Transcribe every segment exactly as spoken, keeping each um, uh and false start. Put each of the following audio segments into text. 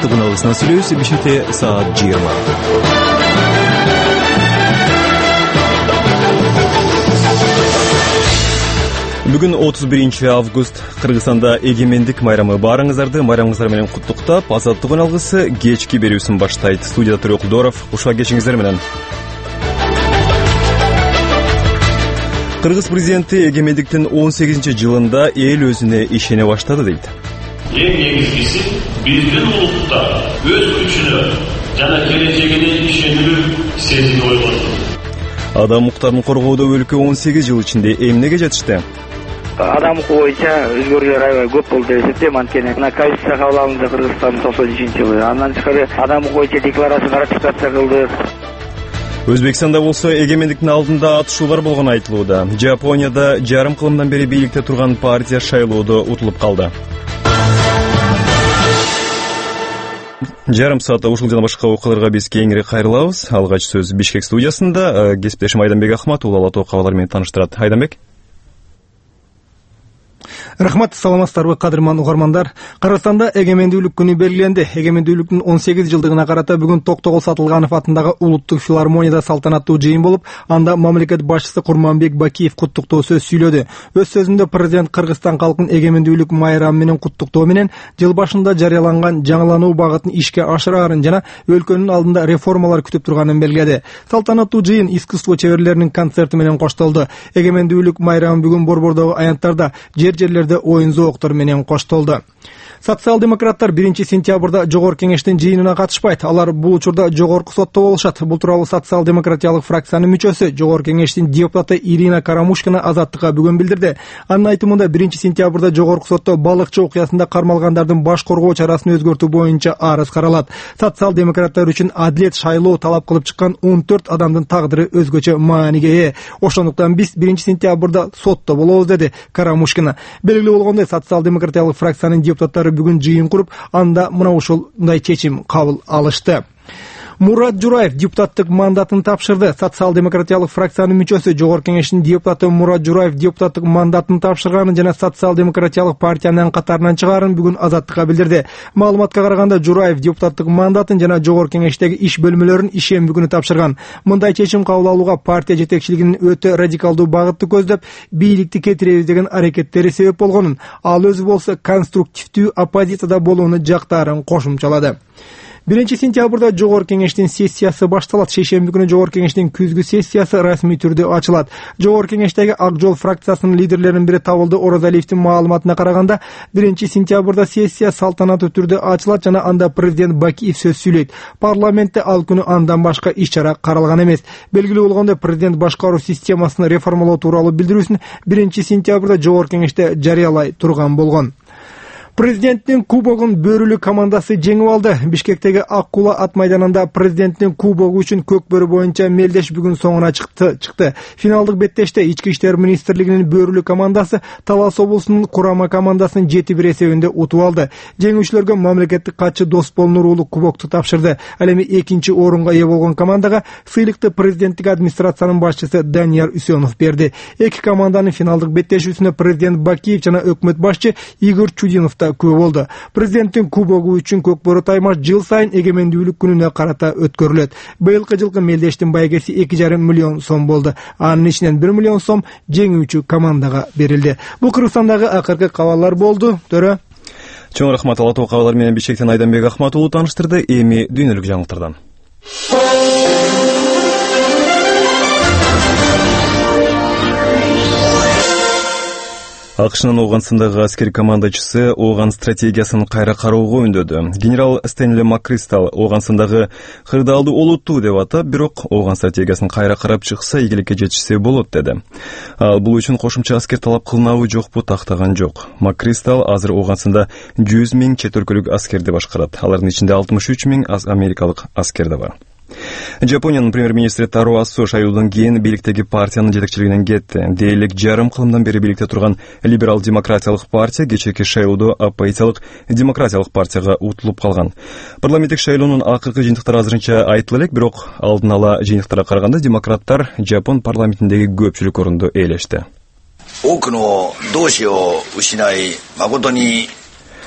азаттык уналысына сүйлөбүз. Бишкекте саат жыйырма. Бүгүн отуз биринчи август. Кыргызстанда эгемендик майрамы баарыңыздарды майрамыңыздар менен куттуктап, азаттык уналгысы кечки берүүсүн баштайт. Студияда Төрөк Доров, ушуга кечиңиздер менен. Кыргыз президенти эгемендиктин он сегизинчи жылында эл өзүнө ишене баштады дейт. Эң негизгиси биздин улутта өз күчүнө жана келечегине ишенүү сезими ойгонду. Адам укуктарын коргоодо өлкө он сегиз жыл ичинде эмнеге жетишти? Адам укугу боюнча өзгөрүүлөр аябай көп болду деп эсептейм. Анткени мына Конституция кабыл алынды Кыргызстандын токсон үчүнчү жылы. Андан тышкары адам укугу боюнча декларацияны ратификация кылдык. Өзбекстанда болсо эгемендиктин алдында атышуулар болгону айтылууда. Жапонияда жарым кылымдан бери бийликте турган партия шайлоодо утулуп калды. Жарым саатта ушул жана башка окуяларга биз кеңири кайрылабыз. Алгач сөз Бишкек студиясында кесиптешим Айданбек Ахматов ул ала кабарлар менен тааныштырат. Айданбек. Рахмат, саламатсыздарбы кадырман угармандар. Кыргызстанда эгемендүүлүк күнү белгиленди. Эгемендүүлүктүн он сегиз жылдыгына карата бүгүн Токтогул Сатылганов атындагы улуттук филармонияда салтанаттуу жыйын болуп, анда мамлекет башчысы Курманбек Бакиев куттуктоо сөз сүйлөдү. Өз сөзүндө президент Кыргызстан калкын эгемендүүлүк майрамы менен куттуктоо менен жыл башында жарыяланган жаңылануу багытын ишке ашырарын жана өлкөнүн алдында реформалар күтүп турганын белгиледи. Салтанаттуу жыйын искусство чеберлеринин концерти менен коштолду. Эгемендүүлүк майрамы бүгүн Борбордогу аянттарда, жер-жерлерде оюн зооктор менен коштолду. Социал-демократтар биринчи сентябрда Жогорку кеңештин жыйынына катышпайт. Алар бул учурда жогорку сотто болушат. Бул тууралуу социал-демократиялык фракциянын мүчөсү, Жогорку кеңештин депутаты Ирина Карамушкина Азаттыкка бүгүн билдирди. Анын айтымында биринчи сентябрда жогорку сотто балыкчы окуясында кармалгандардын баш коргоо чарасын өзгөртүү боюнча арыз каралат. Социал-демократтар үчүн адилет шайлоо талап кылып чыккан он төрт адамдын тагдыры өзгөчө мааниге ээ. Ошондуктан биз биринчи сентябрда сотто болобуз, деди Карамушкина. Белгилүү болгондой, социал-демократиялык фракциянын депутаттары бүгүн жыйын куруп, анда мына ушундай чечим кабыл алышты. Мурат Жураев депутаттык мандатын тапшырды. Социал-демократиялык фракциянын мүчөсү, Жогорку кеңештин депутаты Мурат Жураев депутаттык мандатын тапшырганын жана социал-демократиялык партиянын катарынан чыгаарын бүгүн Азаттыкка билдирди. Маалыматка караганда, Жураев депутаттык мандатын жана Жогорку кеңештеги иш бөлмөлөрүн ишемби күнү тапшырган. Мындай чечим кабыл алууга партия жетекчилигинин өтө радикалдуу багытты көздөп, бийликти кетиребиз деген аракеттери себеп болгонун, ал өзү болсо конструктивдүү оппозицияда болууну жактаарын кошумчалады. биринчи сентябрда Жогорку кеңештин сессиясы башталат. Шейшемби күнү Жогорку кеңештин күзгү сессиясы расмий түрдө ачылат. Жогорку кеңештеги Ак Жол фракциясынын лидерлеринин бири Табылды Орозалиевдин маалыматына караганда, биринчи сентябрда сессия салтанаттуу түрдө ачылат жана анда президент Бакиев сөз сүйлөйт. Парламентте ал күнү андан башка иш-чара каралган эмес. Белгилүү болгондой, президент башкаруу системасын реформалоо тууралуу билдирүүсүн биринчи сентябрда Жогорку кеңеште жарыялай турган болгон. Президенттин кубогун бөрүлүү командасы жеңип алды. Бишкектеги Ак Кула ат майданында президенттин кубогу үчүн көк бөрү боюнча мелдеш бүгүн соңуна чыкты. чыкты. Финалдык беттеште Ички иштер министрлигинин бөрүлүү командасы Талас облусунун Курама командасын жети бир эсебинде утуп алды. Жеңүүчүлөргө мамлекеттик катчы Досбол Нурулу кубокту тапшырды. Ал эми экинчи орунга ээ болгон командага сыйлыкты президенттик администрациянын башчысы Данияр Үсөнов берди. Эки команданын финалдык беттешүүсүнө президент Бакиев жана өкмөт башчы Игорь Чудинов күбө болду. Президенттин кубогу үчүн көк бөрү таймаш жыл сайын эгемендүүлүк күнүнө карата өткөрүлөт. Быйылкы жылкы мелдештин байгеси эки жарым миллион сом болду. Анын ичинен бир миллион сом жеңүүчү командага берилди. Бул Кыргызстандагы акыркы кабарлар болду. Төрө. Чоң рахмат, ала тоо кабарлар менен Бишкектен Айданбек Ахмат уулу тааныштырды. Эми дүйнөлүк жаңылыктардан. АКШнын Оогандысындагы аскер командачысы Ооган стратегиясын кайра кароого үндөдү. Генерал Стэнли Маккристал Оогандысындагы кырдаалды олуттуу деп атап, бирок Ооган стратегиясын кайра карап чыкса ийгиликке жетишсе болот деди. Ал бул үчүн кошумча аскер талап кылынабы жокпу тактаган жок. Маккристал азыр Оогандысында жүз миң чет өлкөлүк аскерди башкарат. Алардын ичинде алтымыш үч миң америкалык аскер да бар. Жапониянын премьер-министри Таро Асо шайлоодон кийин бийликтеги партиянын жетекчилигинен кетти. Дээрлик жарым кылымдан бери бийликте турган либерал-демократиялык партия кечээки шайлоодо оппозициялык демократиялык партияга утулуп калган. Парламенттик шайлоонун акыркы жыйынтыктары азырынча айтыла элек, бирок алдын ала жыйынтыктарга караганда демократтар Жапон парламентиндеги көпчүлүк орунду ээлешти.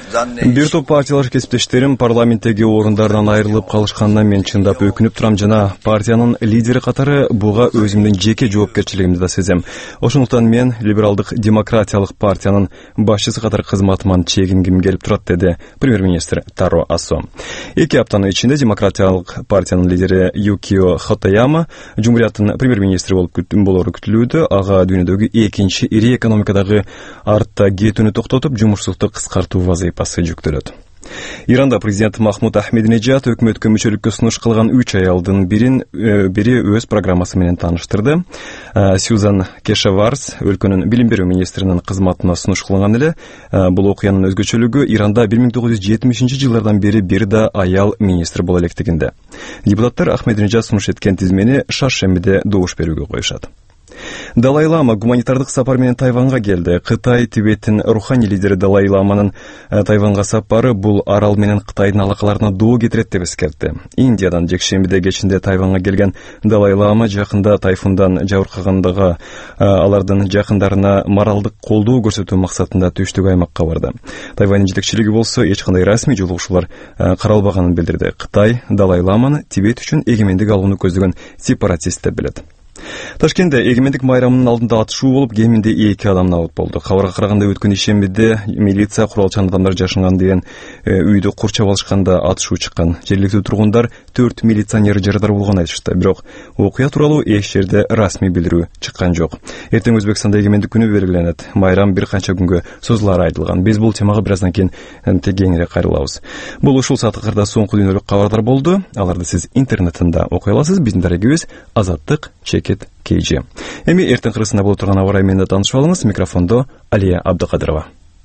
Бир топ партиялар кесиптештерим парламенттеги орундардан айрылып калышканына мен чындап өкүнүп турам жана партиянын лидери катары буга өзүмдүн жеке жоопкерчилигимди да сезем. Ошондуктан мен либералдык демократиялык партиянын башчысы катары кызматыман чегингим келип турат, деди премьер-министр Таро Асо. Эки аптанын ичинде демократиялык партиянын лидери Юкио Хатаяма Жумгурияттын премьер-министри болуп болору күтүлүүдө. Ага дүйнөдөгү экинчи ири экономикадагы артта кетүүнү токтотуп, жумушсуздукту кыскартуу вазыйфасы жүктөлөт. Иранда президент Махмуд Ахмединежад өкмөткө мүчөлүккө сунуш кылган үч аялдын бирин бири өз программасы менен тааныштырды. Сьюзан Кешаварс өлкөнүн билим берүү министринин кызматына сунуш кылган эле. Бул окуянын өзгөчөлүгү Иранда бир миң тогуз жүз жетимишинчи жылдардан бери бир да аял министр боло электигинде. Депутаттар Ахмединежад сунуш эткен тизмени шаршембиде добуш берүүгө коюшат. Далай Лама гуманитардык сапар менен Тайванга келди. Кытай Тибеттин руханий лидери Далай Ламанын Тайванга сапары бул арал менен Кытайдын алакаларына доо кетирет деп эскертти. Индиядан жекшембиде кечинде Тайванга келген Далай Лама жакында тайфундан жабыркагандыгы алардын жакындарына моралдык колдоо көрсөтүү максатында түштүк аймакка барды. Тайваньдын жетекчилиги болсо эч кандай расмий жолугушуулар каралбаганын билдирди. Кытай Далай Ламаны Тибет үчүн эгемендик алууну көздөгөн сепаратист деп билет. Ташкентте эгемендик майрамынын алдында атышуу болуп, кеминде эки адам набыт болду. Кабарга караганда өткөн ишембиде милиция куралчан адамдар жашаган деген үйдү курчап алышканда атышуу чыккан. Жергиликтүү тургундар төрт милиционер жарадар болгонун айтышты. Бирок окуя тууралуу эч жерде расмий билдирүү чыккан жок. Эртең Өзбекстанда эгемендик күнү белгиленет. Майрам бир канча күнгө созулары айтылган. Биз бул темага бир аздан кийин кеңири кайрылабыз. Бул ушул саатыкырда соңку дүйнөлүк кабарлар болду. Аларды сиз интернетинде окуй аласыз. Биздин дарегибиз Азаттык Чекит Кейжи. Эми эртең кыргызстанда болуп турган аба ырайы менен таанышып алыңыз. Микрофондо Алия Абдыкадырова.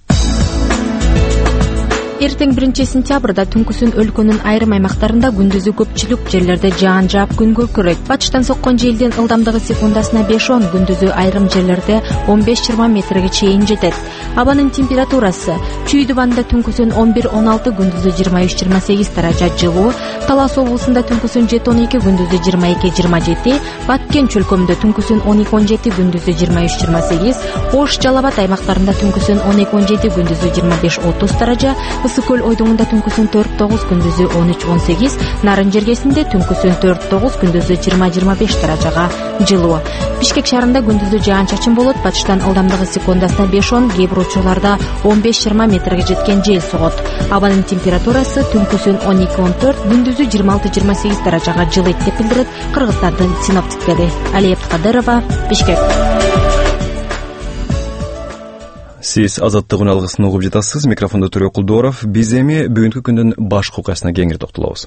Эртең биринчи сентябрда түнкүсүн өлкөнүн айрым аймактарында күндүзү көпчүлүк жерлерде жаан жаап күн көкүрөйт. Батыштан соккон желдин ылдамдыгы секундасына беш он, күндүзү айрым жерлерде он беш жыйырма метрге чейин жетет. Абанын температурасы: Чүй дубанында түнкүсүн он бир он алты, күндүзү жыйырма үч жыйырма сегиз даража жылуу, Талас облусунда түнкүсүн жети он эки, күндүзү жыйырма эки жыйырма жети, Баткен чөлкөмүндө түнкүсүн он эки он жети, күндүзү жыйырма үч жыйырма сегиз, Ош Жалал Абад аймактарында түнкүсүн он эки он жети, күндүзү жыйырма беш отуз даража, Ысык-Көл ойдуңунда түнкүсүн төрт тогуз, күндүзү он үч он сегиз, Нарын жергесинде түнкүсүн төрт тогуз, күндүзү жыйырма жыйырма беш даражага жылуу. Бишкек шаарында күндүзү жаан-чачын болот, батыштан ылдамдыгы секундасына беш он, кээ бир учурларда он беш жыйырма метрге жеткен жел согот. Абанын температурасы түнкүсүн он эки он төрт, күндүзү жыйырма алты жыйырма сегиз даражага жылыйт деп билдирет Кыргызстандын синоптиктери. Алия Абдыкадырова, Бишкек. Сиз Азаттык үн алгысын угуп жатасыз. Микрофондо Төрө Кулдоров. Биз эми бүгүнкү күндүн башкы окуясына кеңири токтолобуз.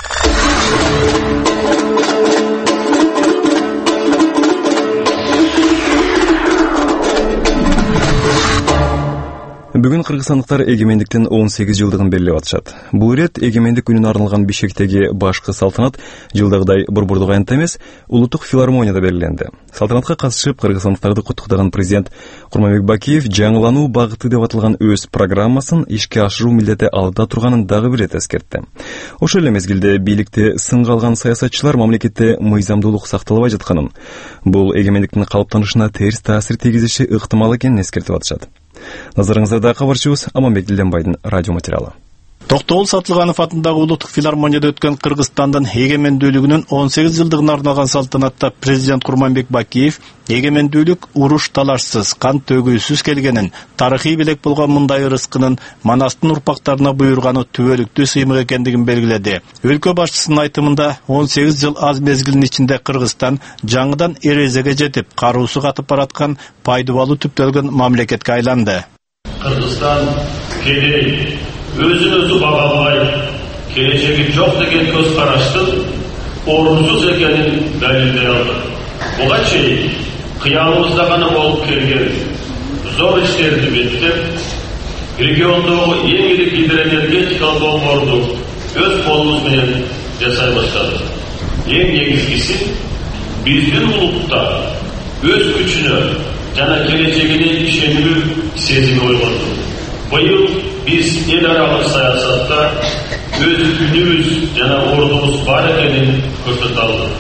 Бүгүн кыргызстандыктар эгемендиктин он сегиз жылдыгын белгилеп атышат. Бул ирет эгемендик күнүнө арналган Бишкектеги башкы салтанат жылдагыдай Борбордук аянтта эмес, Улуттук филармонияда белгиленди. Салтанатка катышып кыргызстандыктарды куттуктаган президент Курманбек Бакиев жаңылануу багыты деп аталган өз программасын ишке ашыруу милдети алдыда турганын дагы бир ирет эскертти. Ошол эле мезгилде бийликте сынга алган саясатчылар мамлекетте мыйзамдуулук сакталбай жатканын, бул эгемендиктин калыптанышына терс таасир тийгизиши ыктымал экенин эскертип атышат. Назарыңыздарда кабарчыбыз Аманбек Дилденбайдын радио материалы. Токтогул Сатылганов атындагы Улуттук филармонияда өткөн Кыргызстандын эгемендүүлүгүнүн он сегиз жылдыгына арналган салтанатта президент Курманбек Бакиев эгемендүүлүк уруш талашсыз, кан төгүүсүз келгенин, тарыхый белек болгон мындай ырыскынын Манастын урпактарына буйрганы түбөлүктүү сыймык экендигин белгиледи. Өлкө башчысынын айтымында он сегиз жыл аз мезгилдин ичинде Кыргызстан жаңыдан эрезеге жетип, каруусу катып бараткан пайдубалы түптөлгөн мамлекетке айланды. Кыргызстан кедей, өзүн өзү багалбай, келечеги жок деген көз караштын орунсуз экенин далилдей алды. Буга чейин кыялыбызда гана болуп келген зор иштерди беттеп, региондогу эң ири гидроэнергетикалык долбоорду өз колубуз менен жасай баштадык. Эң негизгиси биздин улутта өз күчүнө жана келечегине ишенүү сезими ойгонду. Быйыл биз эл аралык саясатта өз күнүбүз жана ордубуз бар экенин көрсөтө алдык.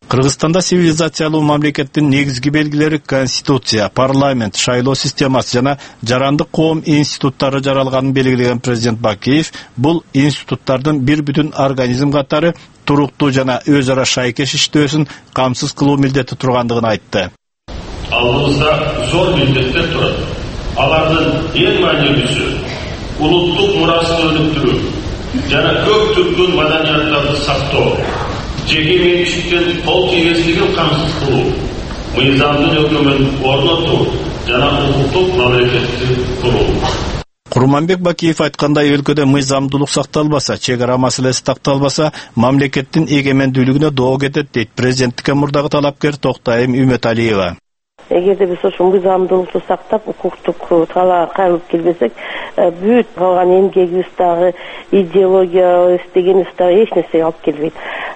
Кыргызстанда цивилизациялуу мамлекеттин негизги белгилери конституция, парламент, шайлоо системасы жана жарандык коом институттары жаралганын белгилеген президент Бакиев бул институттардын бир бүтүн организм катары туруктуу жана өз ара шайкеш иштөөсүн камсыз кылуу милдети тургандыгын айтты. Алдыбызда зор милдеттер турат. Алардын эң маанилүүсү улуттук мурасты өнүктүрүү жана көк түркүн маданияттарды сактоо, жеке менчиктен кол тийгенчилигин камсыз кылуу, мыйзамдын өкүмүн орнотуу жана укуктук мамлекетти куруу. Курманбек Бакиев айткандай, өлкөдө мыйзамдуулук сакталбаса, чек ара маселеси такталбаса, мамлекеттин эгемендүүлүгүнө доо кетет дейт президенттикке мурдагы талапкер Токтайым Үмөталиева. Эгерде биз ошол мыйзамдуулукту сактап, укуктук талаапка кайрылып келбесек, бүт калган эмгегибиз дагы, идеологиябыз дегенибиз дагы эч нерсеге алып келбейт.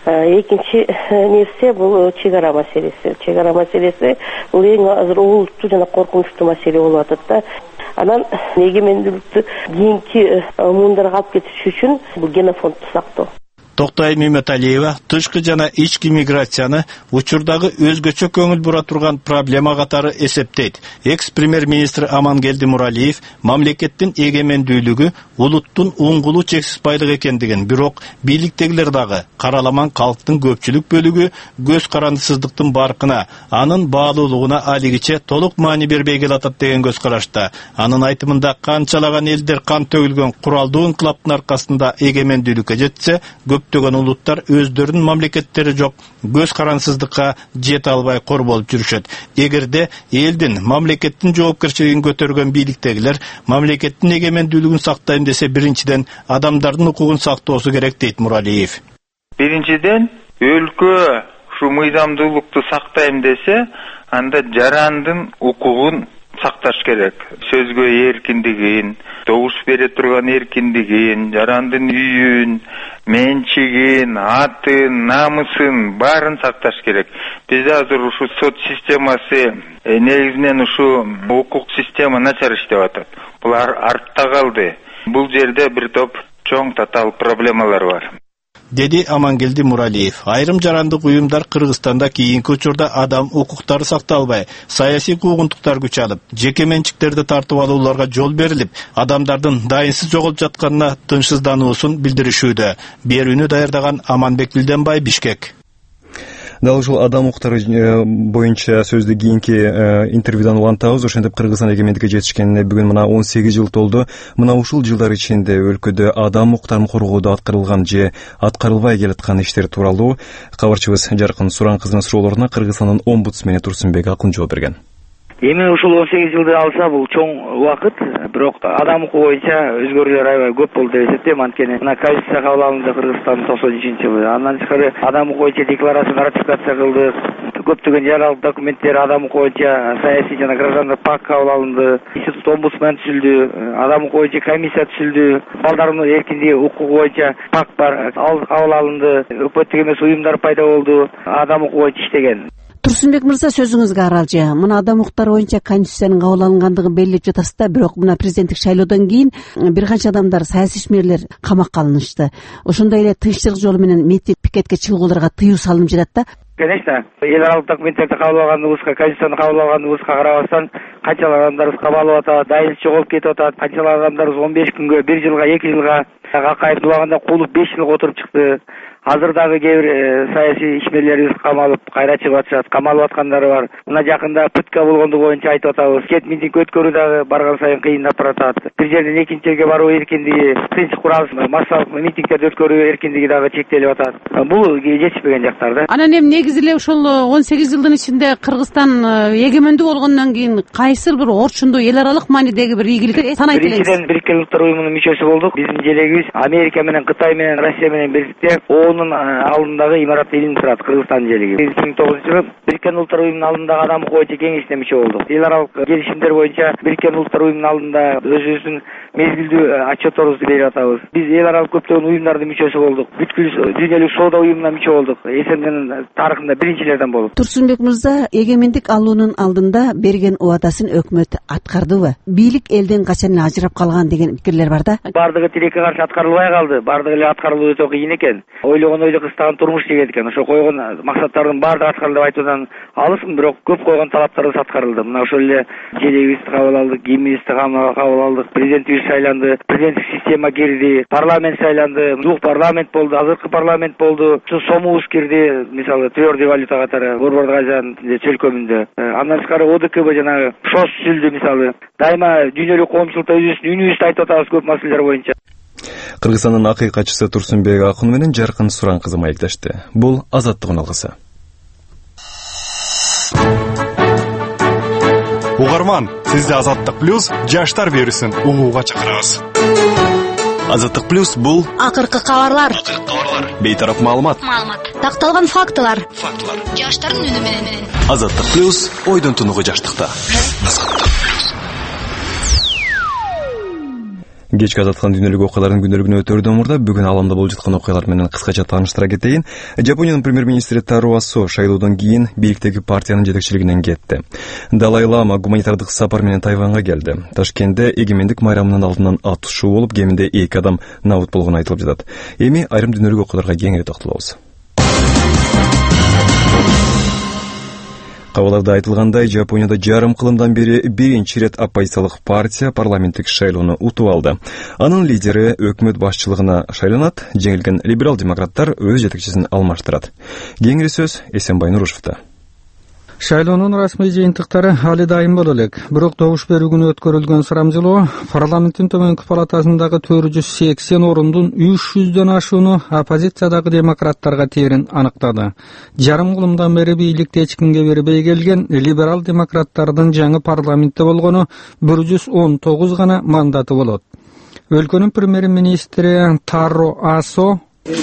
Экинчи нерсе бул чек ара маселеси. Чек ара маселеси бул эң азыр олуттуу жана коркунучтуу маселе болуп атат да. Анан эгемендүүлүктү кийинки муундарга алып кетиш үчүн бул генофондду сактоо. Токтайым Үмөталиева тышкы жана ички миграцияны учурдагы өзгөчө көңүл бура турган проблема катары эсептейт. Экс-премьер-министр Амангелди Муралиев мамлекеттин эгемендүүлүгү улуттун уңгулу чексиз байлык экендигин, бирок бийликтегилер дагы караламан калктын көпчүлүк бөлүгү көз карандысыздыктын баркына, анын баалуулугуна алигиче толук маани бербей келатат деген көз карашта. Анын айтымында канчалаган элдер кан төгүлгөн куралдуу инкылаптын аркасында эгемендүүлүккө жетсе, көптөгөн улуттар өздөрүнүн мамлекеттери жок, көз карансыздыкка жете албай кор болуп жүрүшөт. Эгерде элдин, мамлекеттин жоопкерчилигин көтөргөн бийликтегилер мамлекеттин эгемендүүлүгүн сактайм десе, биринчиден адамдардын укугун сактоосу керек дейт Муралиев. Биринчиден өлкө ушу мыйзамдуулукту сактайм десе, анда жарандын укугун сакташ керек. Сөзгө эркиндигин, добуш бере турган эркиндигин, жарандын үйүн, менчигин, атын, намысын баарын сакташ керек. Биз азыр ушу сот системасы негизинен ушу укук система начар иштеп атат. Бул артта калды. Бул жерде бир топ чоң татаал проблемалар бар. Деди Амангелди Муралиев. Айрым жарандык уюмдар Кыргызстанда кийинки учурда адам укуктары сакталбай, саясий куугунтуктар күч алып, жеке менчиктерди тартып алууларга жол берилип, адамдардын дайынсыз жоголуп жатканына тынчсыздануусун билдиришүүдө. Берүүнү даярдаган Аманбек Билденбай, Бишкек. Дал ушул адам укуктары боюнча сөздү кийинки интервьюдан улантабыз. Ошентип Кыргызстан эгемендикке жетишкенине бүгүн мына он сегиз жыл толду. Мына ушул жылдар ичинде өлкөдө адам укуктарын коргоодо аткарылган же аткарылбай келаткан иштер тууралуу кабарчыбыз Жаркын Суран кызынын суроолоруна Кыргызстандын омбудсмени Турсунбек Акын жооп берген. Эми ушул он сегиз жылды алса бул чоң убакыт, бирок адам укугу боюнча өзгөрүүлөр аябай көп болду деп эсептейм. Анткени мына Конституция кабыл алынды Кыргызстан токсон үчүнчү жылы. Андан тышкары адам укугу боюнча декларацияны ратификация кылдык. Көптөгөн жаралык документтер адам укугу боюнча саясий жана граждандык пакт кабыл алынды. Институт омбудсмен түзүлдү. Адам укугу боюнча комиссия түзүлдү. Балдардын эркиндиги укугу боюнча пакт бар, ал кабыл алынды. Өкмөттүк эмес уюмдар пайда болду. Адам укугу боюнча иштеген. Турсунбек мырза, сөзүңүзгө аралжы. Мына адам укуктары боюнча конституциянын кабыл алынгандыгын белгилеп жатасыз да, бирок мына президенттик шайлоодон кийин бир канча адамдар, саясий ишмерлер камакка алынышты. Ошондой эле тынччылык жолу менен митинг, пикетке чыгууларга тыюу салынып жатат да. Конечно, эл аралык документтерди кабыл алганыбызга, конституцияны кабыл алганыбызга карабастан канчалык адамдарыбыз кабалып атат, дайынсыз жоголуп кетип атат. Канчалык адамдарыбыз он беш күнгө, бир жылга, эки жылга, акайып дубагында куулуп беш жылга отуруп чыкты. Азыр дагы кээ бир саясий ишмерлерибиз камалып, кайра чыгып атышат, камалып аткандары бар. Мына жакында пытка болгондугу боюнча айтып атабыз. Кет митинг өткөрүү дагы барган сайын кыйындап баратат. Бир жерден экинчи жерге баруу эркиндиги, тынч куралсыз массалык митингдерди өткөрүү эркиндиги дагы чектелип атат. Бул жетишпеген жактар да. Анан эми негизи эле ошол он сегиз жылдын ичинде Кыргызстан эгемендүү болгондон кийин кайсы бир орчундуу эл аралык маанидеги бир ийгиликти санайт элеңиз? Биринчиден Бириккен Улуттар уюмунун мүчөсү болдук. Биздин желегибиз Америка менен, Кытай менен, Россия менен бирликте ООНдун алдындагы имаратта илинип турат Кыргызстан желеги. эки миң тогузунчу жылы Бириккен Улуттар уюмунун алдындагы адам укугу боюнча кеңешине мүчө болдук. Эл аралык келишимдер боюнча Бириккен Улуттар уюмунун алдында өзүбүздүн мезгилдүү отчетторубузду берип атабыз. Биз эл аралык көптөгөн уюмдардын мүчөсү болдук. Бүткүл дүйнөлүк соода уюмуна мүчө болдук. СНГнын тарыхында биринчилерден болуп. Турсунбек мырза, эгемендик алуунун алдында берген убадасын өкмөт аткардыбы? Бийлик элден качан эле ажырап калган деген пикирлер бар да. Бардыгы тилекке каршы аткарылбай калды. Бардыгы эле аткарылуу өтө кыйын экен. Ойлойм ойлогон ойдо кыстаган турмуш деген экен. Ошо койгон максаттардын баардыгы аткарылды деп айтуудан алысмын, бирок көп койгон талаптарыбыз аткарылды. Мына ошол эле желегибизди кабыл алдык, гимнибизди кабыл алдык, президентибиз шайланды, президенттик система кирди, парламент шайланды, жук парламент болду, азыркы парламент болду, сомубуз кирди, мисалы твердый валюта катары Борбордук Азиянын чөлкөмүндө. Андан тышкары о д к б жанагы шос түзүлдү мисалы. Дайыма дүйнөлүк коомчулукта өзүбүздүн үнүбүздү айтып атабыз көп маселелер боюнча. Кыргызстандын акыйкатчысы Турсунбек Акун менен Жаркын Суран кызы маектешти. Бул Азаттык алгысы. Угарман, сизди Азаттык плюс жаштар берүүсүн угууга чакырабыз. Азаттык плюс бул акыркы кабарлар, бейтарап маалымат, такталган фактылар, фактылар, жаштардын үнү менен. Азаттык плюс ойдон тунугу жаштыкта. Кечки азаткан дүйнөлүк окуялардын күнөлүгүнө өтөрдөн мурда бүгүн аламда болуп жаткан окуялар менен кыскача тааныштыра кетейин. Жапониянын премьер-министри Таро Асо шайлоодон кийин бийликтеги партиянын жетекчилигинен кетти. Далай Лама гуманитардык сапар менен Тайванга келди. Ташкентте эгемендик майрамынын алдынан атышуу болуп, кеминде эки адам набыт болгону айтылып жатат. Эми айрым дүйнөлүк окуяларга кеңири токтолобуз. Кабарларда айтылгандай, Жапонияда жарым кылымдан бери биринчи ирет оппозициялык партия парламенттик шайлоону утуп алды. Анын лидери өкмөт башчылыгына шайланат, жеңилген либерал-демократтар өз жетекчисин алмаштырат. Кеңири сөз Эсенбай Нурушевда. Шайлоонун расмий жыйынтыктары али дайым боло элек. Бирок добуш берүү күнү өткөрүлгөн сурамжылоо парламенттин төмөнкү палатасындагы төрт жүз сексен орундун үч жүздөн ашууну оппозициядагы демократтарга тээрин аныктады. Жарым кылымдан бери бийликти эч кимге бербей келген либерал-демократтардын жаңы парламентте болгону бир жүз он тогуз гана мандаты болот. Өлкөнүн премьер-министри Таро Асо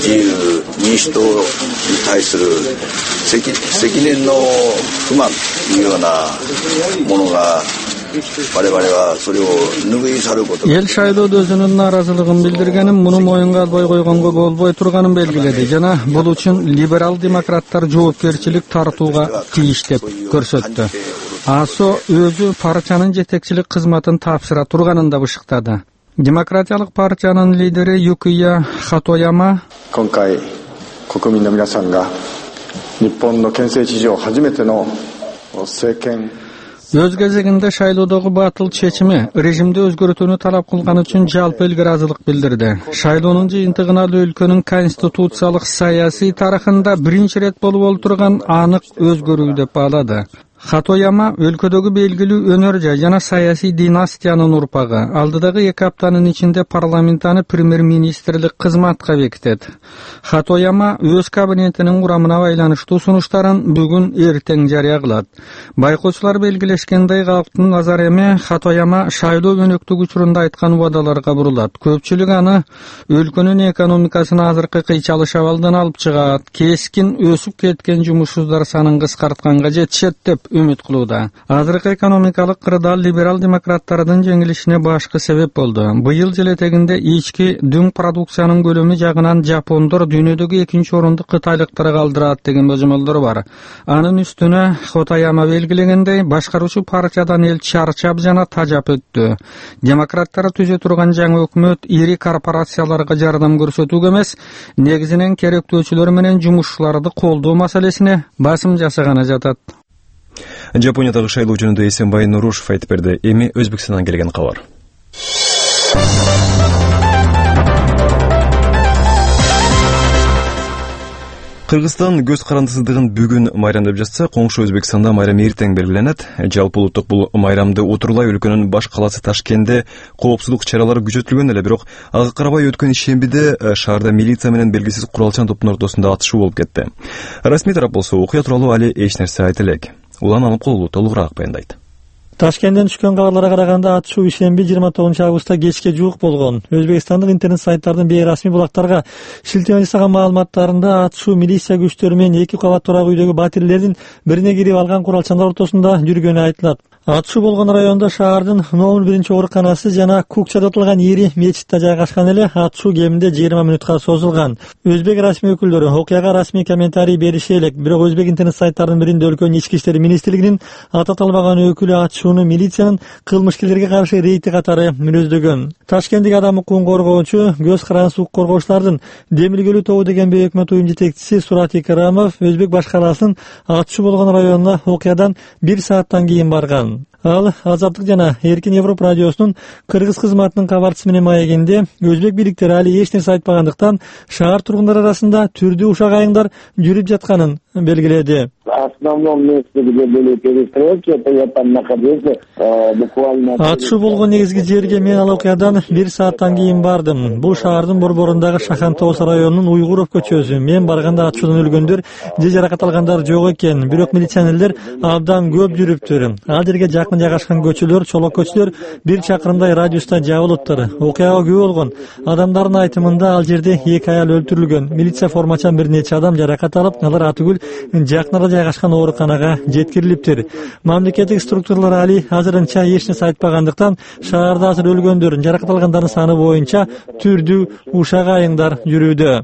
эл шайлоодо өзүнүн нааразылыгын билдиргенин, муну моюнга албай койгонго болбой турганын белгиледи жана бул үчүн либерал-демократтар жоопкерчилик тартууга тийиш деп көрсөттү. Асо өзү партиянын жетекчилик кызматын тапшыра турганын да бышыктады. Демократиялык партиянын лидери Юкия Хатояма өз кезегинде шайлоодогу батыл чечими режимди өзгөртүүнү талап кылган үчүн жалпы элге ыраазылык билдирди. Шайлоонун жыйынтыгын ал өлкөнүн конституциялык саясий тарыхында биринчи ирет болуп олтурган анык өзгөрүү деп баалады. Хатояма өлкөдөгү белгилүү өнөр жай жана саясий династиянын урпагы. Алдыдагы эки аптанын ичинде парламентаны премьер-министрлик кызматка бекитет. Хатояма өз кабинетинин курамына байланыштуу сунуштарын бүгүн эртең жарыя кылат. Байкоочулар белгилешкендей, калктын назары эми Хатояма шайлоо өнөктүк учурунда айткан убадаларга бурулат. Көпчүлүк аны өлкөнүн экономикасын азыркы кыйчалыш абалдан алып чыгат, кескин өсүп кеткен жумушсуздар санын кыскартканга жетишет деп үмүт кылууда. Азыркы экономикалык кырдаал либерал-демократтардын жеңилишине башкы себеп болду. Быйыл жыл этегинде ички дүң продукциянын көлөмү жагынан жапондор дүйнөдөгү экинчи орунду кытайлыктар калдырат деген божомолдор бар. Анын үстүнө Хатояма белгилегендей, башкаруучу партиядан эл чарчап жана тажап өттү. Демократтар түзө турган жаңы өкмөт ири корпорацияларга жардам көрсөтүүгө эмес, негизинен керектөөчүлөр менен жумушчуларды колдоо маселесине басым жасаганы жатат. Жапониядагы шайлоо жөнүндө Эсенбай Нурушев айтып берди. Эми Өзбекстандан келген кабар. Кыргызстан көз карандысыздыгын бүгүн майрамдап жатса, коңшу Өзбекстанда майрам эртең белгиленет. Жалпы улуттук бул майрамды утурлай өлкөнүн баш каласы Ташкентте коопсуздук чаралары күчөтүлгөн эле, бирок ага карабай өткөн шембиде шаарда милиция менен белгисиз куралчан топтун ортосунда атышуу болуп кетти. Расмий тарап болсо окуя тууралуу али эч нерсе айта элек. Улан Алыкулуу толугураак баяндайт. Ташкенттен түшкөн кабарларга караганда атышуу ишемби жыйырма тогузунчу августта кечке жуук болгон. Өзбекстандык интернет сайттардын бейрасмий булактарга шилтеме жасаган маалыматтарында атышуу милиция күчтөрү менен эки кабат турак үйдөгү батирлердин бирине кирип алган куралчандар ортосунда жүргөнү айтылат. Атышуу болгон райондо шаардын номер биринчи ооруканасы жана Кукчада отулган ири мечитте жайгашкан эле атышуу кеминде жыйырма мүнөткө созулган. Өзбек расмий өкүлдөрү окуяга расмий комментарий бериши элек, бирок өзбек интернет сайттарынын биринде өлкөнүн ички иштер министрлигинин ататалбаган өкүлү атышууну милициянын кылмышкерлерге каршы рейди катары мүнөздөгөн. Ташкенттик адам укугун коргоочу Көз Каранс укук коргоочулардын демилгелүү тобу деген өкмөт уюм жетекчиси Сурат Икрамов өзбек баш калаасынын атышуу болгон районуна окуядан бир сааттан кийин барган. Ал Азаттык жана Эркин Европа радиосунун кыргыз кызматынын кабарчысы менен маегинде өзбек бийликтери али эч нерсе айтпагандыктан шаар тургундары арасында түрдүү ушак айыңдар жүрүп жатканын белгиледи. Атышуу болгон негизги жерге мен ал окуядан бир сааттан кийин бардым. Бул шаардын борборундагы Шахантоос районунун Уйгуров көчөсү. Мен барганда атышуудан өлгөндөр же жаракат алгандар жок экен, бирок милиционерлер абдан көп жүрүптүр. Ал жерге жакын жайгашкан көчөлөр, чолок көчөлөр бир чакырымдай радиуста жабылыптыр. Окуяга күбө болгон адамдардын айтымында ал жерде эки аял өлтүрүлгөн. Милиция формачан бир нече адам жаракат алып, алар атүгүл жакынара жайгашкан ооруканага жеткирилиптир. Мамлекеттик структуралар али азырынча эч нерсе айтпагандыктан шаарда азыр өлгөндөрдүн, жаракат алгандардын саны боюнча түрдүү ушак айыңдар жүрүүдө.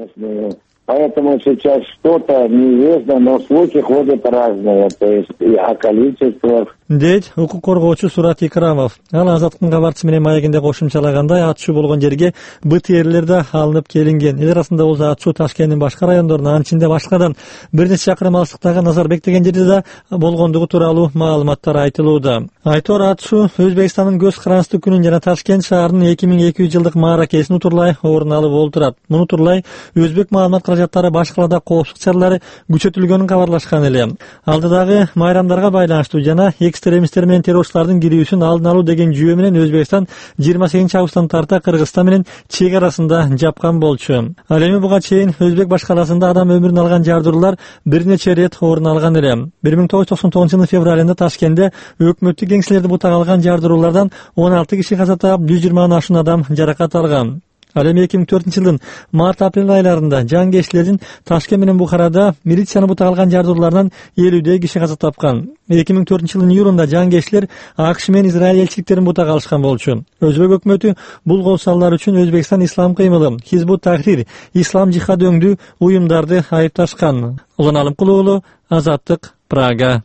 Поэтому сейчас что-то неизвестно, но слухи ходят разные, то есть и о количествах. Дейт укук коргоочу Сурат Икрамов. Ал Азаттыктын кабарчысы менен маегинде кошумчалагандай, атышуу болгон жерге БТРлер да алынып келинген. Эл арасында болсо атышуу Ташкенттин башка райондорунда, анын ичинде башкадан бир нече чакырым алыстыктагы Назарбек деген жерде да болгондугу тууралуу маалыматтар айтылууда. Айтор атышуу Өзбекстандын Көз Каранс күнүн жана Ташкент шаарынын эки миң эки жүз жылдык мааракесин утурлай орун алып олтурат. Муну утурлай өзбек маалымат каражаттары баш калаада коопсуздук чаралары күчөтүлгөнүн кабарлашкан эле. Алдыдагы майрамдарга байланыштуу жана экстремисттер менен террорчулардын кирүүсүн алдын алуу деген жүйө менен Өзбекстан жыйырма сегизинчи августтан тарта Кыргызстан менен чек арасында жапкан болчу. Ал эми буга чейин Өзбек баш калаасында адам өмүрүн алган жардыруулар бир нече ирет орун алган эле. бир миң тогуз жүз токсон тогузунчу жылдын февралында Ташкентте өкмөттүк кеңселерди бутак алган жардыруулардан он алты киши каза таап, жүз жыйырмадан ашуун адам жаракат алган. Ал эми эки миң төртүнчү жылдын март-апрель айларында жангечлердин Ташкент менен Бухарада милицияны бутак алган жардырууларынан элүүдөй киши каза тапкан. эки миң төртүнчү жылдын июлунда жангечлер АКШ менен Израиль элчиликтерин бутак алышкан болчу. Өзбек өкмөтү бул кол салуулар үчүн Өзбекстан ислам кыймылы, Хизбут Тахрир, ислам жихад өңдүү уюмдарды айыпташкан. Улан Алымкул уулу, Азаттык, Прага.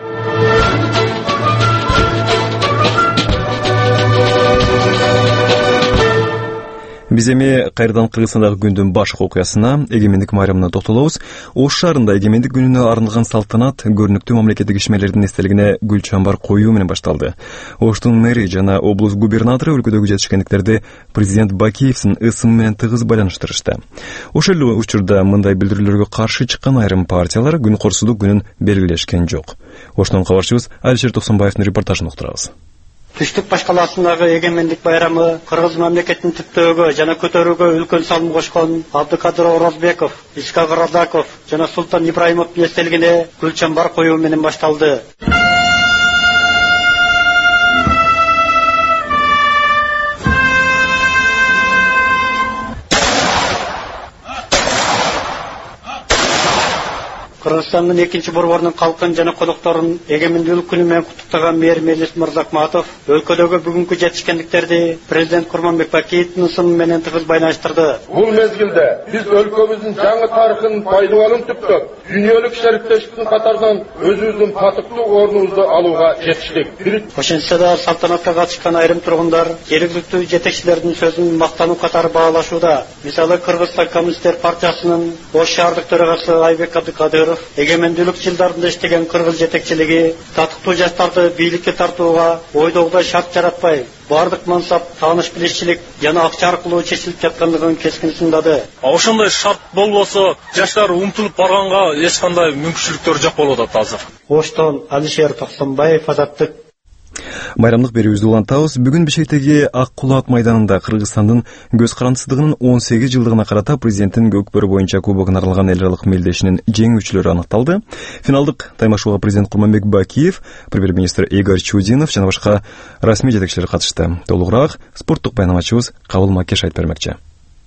Биз эми кайрадан Кыргызстандагы күндүн башкы окуясына, эгемендик майрамына токтолобуз. Ош шаарында эгемендик күнүнө арналган салтанат көрүнүктүү мамлекеттик ишмерлердин эстелигине гүл чамбар коюу менен башталды. Оштун мэри жана облус губернатору өлкөдөгү жетишкендиктерди президент Бакиевдин ысымы менен тыгыз байланыштырышты. Ошол эле учурда мындай билдирүүлөргө каршы чыккан айрым партиялар күн корсудук күнүн белгилешкен жок. Оштон кабарчыбыз Алишер Токсонбаевдин репортажын уктурабыз. Түштүк баш калаасындагы эгемендик байрамы кыргыз мамлекетин типтөөгө жана көтөрүүгө үлкөн салым кошкон Абдыкадыр Оразбеков, Ишкак Радаков жана Султан Ибраимовдун эстелигине гүл чамбар коюу менен башталды. Кыргызстандын экинчи борборунун калкын жана конокторун эгемендүүлүк күнү менен куттуктаган мэр Мелис Мырзакматов өлкөдөгү бүгүнкү жетишкендиктерди президент Курманбек Бакиевдин ысымы менен тыгыз байланыштырды. Бул мезгилде биз өлкөбүздүн жаңы тарыхын пайдаланып түптөп, дүйнөлүк шериктештиктин катарынан өзүбүздүн татыктуу орнубузду алууга жетиштик. Ошентсе да салтанатка катышкан айрым тургундар жергиликтүү жетекчилердин сөзүн мактануу катары баалашууда. Мисалы Кыргызстан коммунисттер партиясынын Ош шаардык төрагасы Айбек Абдыкадыров эгемендүүлүк жылдарында иштеген кыргыз жетекчилиги татыктуу жаштарды бийликке тартууга ойдогудай шарт жаратпай, бардык мансап, тааныш билишчилик жана акча аркылуу чечилип жаткандыгын кескин сындады. Ошондой шарт болбосо жаштар умтулуп барганга эч кандай мүмкүнчүлүктөр жок болуп атат азыр. Оштон Алишер Токсонбаев, Азаттык. Майрамдык берүүбүздү улантабыз. Бүгүн Бишкектеги Ак Кулак майданында Кыргызстандын Көз Карансыздыгынын он сегиз жылдыгына карата президенттин көкбөрү боюнча кубогун аралган эл аралык мелдешинин жеңүүчүлөрү аныкталды. Финалдык таймашууга президент Курманбек Бакиев, премьер-министр Игорь Чудинов жана башка расмий жетекчилер катышты. Толугураак спорттук байнамачыбыз Кабыл Макеш айтып бермекчи.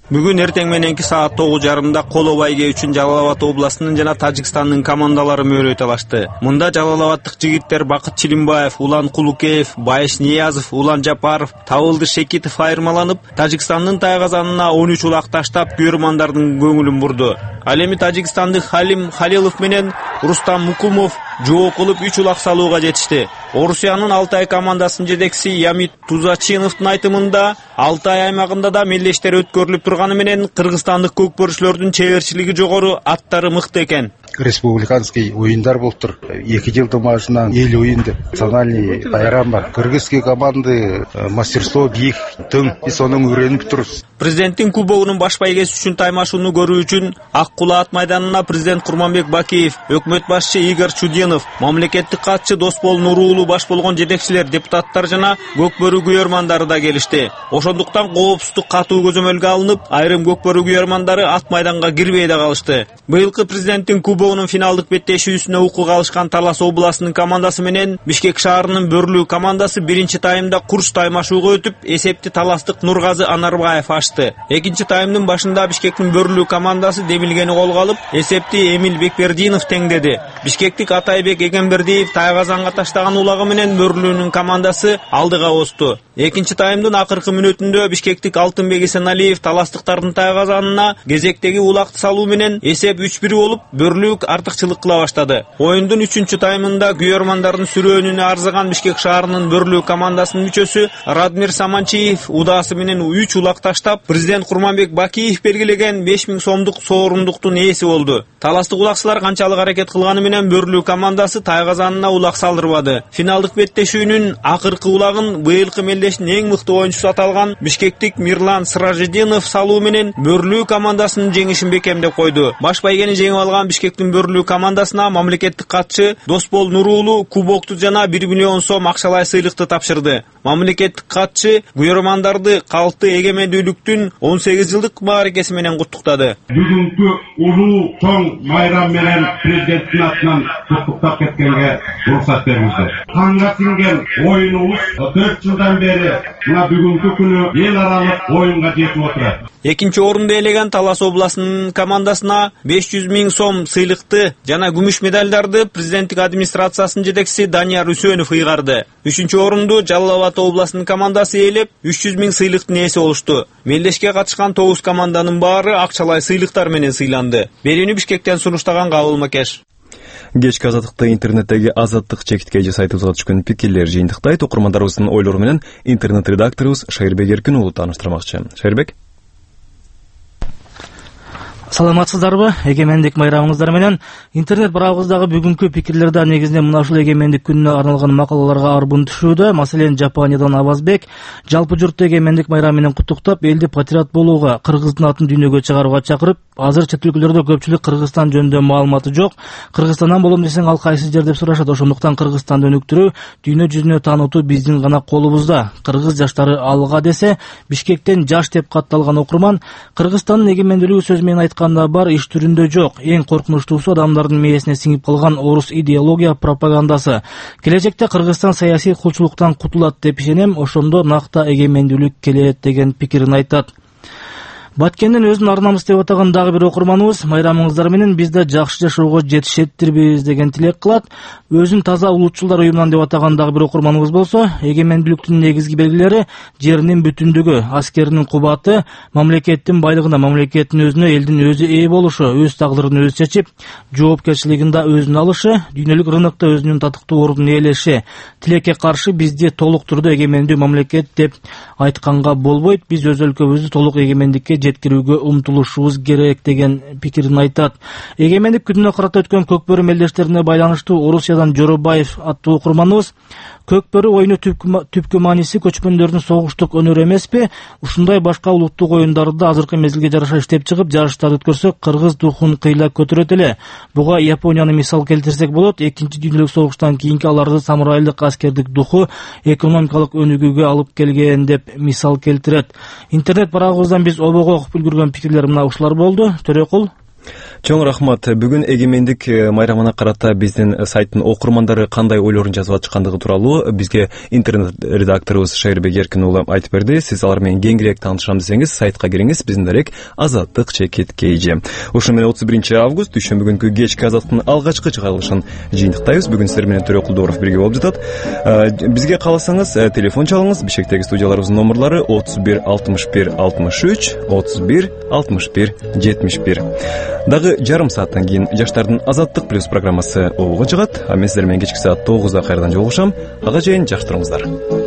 Бүгүн эртең мененки саат тогуз жарымда коло байге үчүн Жалал Абад областынын жана Тажикстандын командалары мөөрөй талашты. Мында Жалал Абадтык жигиттер Бакыт Чилимбаев, Улан Кулукеев, Байыш Ниязов, Улан Жапаров, Табылды Шекитов айырмаланып, Тажикстандын тайгазанына он үч улак таштап, күйөрмандардын көңүлүн бурду. Ал эми Тажикстандык Халим Халилов менен Рустам Мукумов жооп кылып үч улак салууга жетишти. Орусиянын Алтай командасынын жетекчиси Ямит Тузачиновдун айтымында, Алтай аймагында да мелдештер өткөрүлүп турганы менен кыргызстандык көкпөрүчүлөрдүн чеберчилиги жогору, аттары мыкты экен. Республиканский оюндар болуп тур. эки жылдын башынан эл оюн деп национальный байрам бар. Кыргызские команды мастерство бийик, тың. Биз анын үйрөнүп турбуз. Президенттин кубогунун баш байгеси үчүн таймашууну көрүү үчүн Ак Кулаа ат майданына президент Курманбек Бакиев, өкмөт башчы Игорь Чудинов, мамлекеттик катчы Досбол Нурулуу баш болгон жетекчилер, депутаттар жана көкбөрү күйөрмандары да келишти. Ошондуктан коопсуздук катуу көзөмөлгө алынып, айрым көкбөрү күйөрмандары ат майданга кирбей да калышты. Быйылкы президенттин кубогунун финалдык беттешүүсүнө укуга алышкан Талас областынын командасы менен Бишкек шаарынын Бөрлүү командасы биринчи таймда курч таймашууга өтүп, эсепти таластык Нургазы Анарбаев ачты. Экинчи таймдын башында Бишкектин Бөрлүү командасы демилгени колго алып, эсепти Эмил Бекбердинов теңдеди. Бишкектик Атайбек Эгембердиев тайгазанга таштаган улагы менен Бөрлүүнүн командасы алдыга озду. Экинчи таймдын акыркы мүнөтүндө Бишкектик Алтынбек Эсеналиев таластыктардын тайгазанына кезектеги улакты салуу менен эсеп үч бир болуп, Бөрлүү артыкчылык кыла баштады. Оюндун үчүнчү таймында күйөрмандардын сүрөөнүнө арзыган Бишкек шаарынын Бөрлүү командасынын мүчөсү Радмир Саманчиев удаасы менен үч улак таштап, президент Курманбек Бакиев белгилеген беш миң сомдук соорундуктун ээси болду. Таластык улакчылар канчалык аракет кылганы менен Бөрлүү командасы тайгазанына улак салдырбады. Финалдык беттешүүнүн акыркы улагын быйылкы мелдештин эң мыкты оюнчусу аталган Бишкектик Мирлан Сыражидинов салуу менен Бөрлүү командасынын жеңишин бекемдеп койду. Баш байгени жеңип алган Бишкектин Бөрлүү командасына мамлекеттик катчы Досбол Нурулуу кубокту жана бир миллион сом акчалай сыйлыкты тапшырды. Мамлекеттик катчы күйөрмандарды калкты эгемендүүлүктүн он сегиз жылдык мааракеси менен куттуктады. Бүгүнкү улуу чоң майрам менен президенттин атынан куттуктап кеткенге уруксат бериңиздер. Канга сиңген оюнубуз төрт жылдан бери мына бүгүнкү күнү эл аралык оюнга жетип отурат. Экинчи орунду ээлеген Талас областынын командасына беш жүз миң сом сыйлыкты жана күмүш медалдарды президенттик администрациясынын жетекчиси Данияр Үсөнов ыйгарды. Үчүнчү орунду Жалал Абад областынын командасы ээлеп, үч жүз миң сыйлыктын ээси болушту. Мелдешке катышкан тогуз команданын баары акчалай сыйлыктар менен сыйланды. Берүүнү Бишкектен сунуштаган Кабыл Макеш. Кечки азаттыкта интернеттеги азаттык чекиткеji сайтыбызга түшкөн пикирлер жыйынтыктайт. Окурмандарыбыздын ойлору менен интернет редакторубуз Шайырбек Эркин уулу тааныштырмакчы. Шайырбек. Саламатсыздарбы? Эгемендик майрамыңыздар менен интернет барабыздагы бүгүнкү пикирлерде негизинен мына ушул эгемендик күнүнө арналган макалаларга арбын түшүүдө. Маселен, Жапониядан Авазбек жалпы журтту эгемендик майрамы менен куттуктап, элди патриот болууга, кыргыздын атын дүйнөгө чыгарууга чакырып, азыр чет өлкөлөрдө көпчүлүк Кыргызстан жөнүндө маалыматы жок. Кыргызстандан болом десең, ал кайсы жер деп сурашат. Ошондуктан Кыргызстанды өнүктүрүү, дүйнө жүзүнө таанытуу биздин гана колубузда. Кыргыз жаштары алга десе, Бишкектен жаш деп катталган окурман Кыргызстандын эгемендүүлүгү сөз менен айтканда бар, иш түрүндө жок. Эң коркунучтуусу адамдардын мээсине сиңип калган орус идеология пропагандасы. Келечекте Кыргызстан саясий кулчулуктан кутулат деп ишенем, ошондо накта эгемендүүлүк келет деген пикирин айтат. Баткендин өзүн арнамыз деп атаган дагы бир окурманыбыз майрамыңыздар менен биз да жакшы жашоого жетишеттирбиз деген тилек кылат. Өзүн таза улутчулдар уюмунан деп атаган дагы бир окурманыбыз болсо, эгемендүүлүктүн негизги белгилери жеринин бүтүндүгү, аскеринин кубаты, мамлекеттин байлыгына, мамлекеттин өзүнө, элдин өзү ээ болушу, өз тагдырын өзү чечип, жоопкерчилигин да өзүнө алышы, дүйнөлүк рынокто өзүнүн татыктуу ордун ээлеши. Тилекке каршы бизди толук түрдө эгемендүү мамлекет деп айтканга болбойт. Биз өз өлкөбүздү толук эгемендикке жеткирүүгө умтулушубуз керек деген пикирин айтат. Эгемендик күнүнө карата өткөн көкбөрү мелдештерине байланыштуу Орусиядан Жоробаев аттуу окурманыбыз көкбөрү оюну түпкү мааниси көчмөндөрдүн согуштук өнөрү эмеспи? Ушундай башка улуттук оюндарды азыркы мезгилге жараша иштеп чыгып, жарыштарды өткөрсөк, кыргыз духун кыйла көтөрөт эле. Буга Японияны мисал келтирсек болот. Экинчи дүйнөлүк согуштан кийинки аларды самурайлык аскердик духу экономикалык өнүгүүгө алып келген деп мисал келтирет. Интернет барагыбыздан биз обого окуп үлгүргөн пикирлер мына ушулар болду. Төрөкул. Чоң рахмат. Бүгүн эгемендик майрамына карата биздин сайттын окурмандары кандай ойлорун жазып аткандыгы тууралуу бизге интернет редакторубуз Шайырбек Эркин уулу айтып берди. Сиз алар менен кеңирээк таанышам десеңиз, сайтка кириңиз. Биздин дарек Азаттык чекит кейжи. Ошону менен отуз биринчи август дүйшөмбү күнкү кечки Азаттыктын алгачкы чыгарылышын жыйынтыктайбыз. Бүгүн сиздер менен Төрө Кулдоров бирге болуп жатат. Бизге кааласаңыз телефон чалыңыз. Бишкектеги студияларыбыздын номерлары отуз бир алтымыш бир алтымыш үч, отуз бир алтымыш бир жетимиш бир. Дагы жарым сааттан кийин жаштардын Азаттык плюс программасы обуга чыгат. А мен сиздер менен кечки саат тогузда кайрадан жолугушам. Ага чейин жакшы туруңуздар.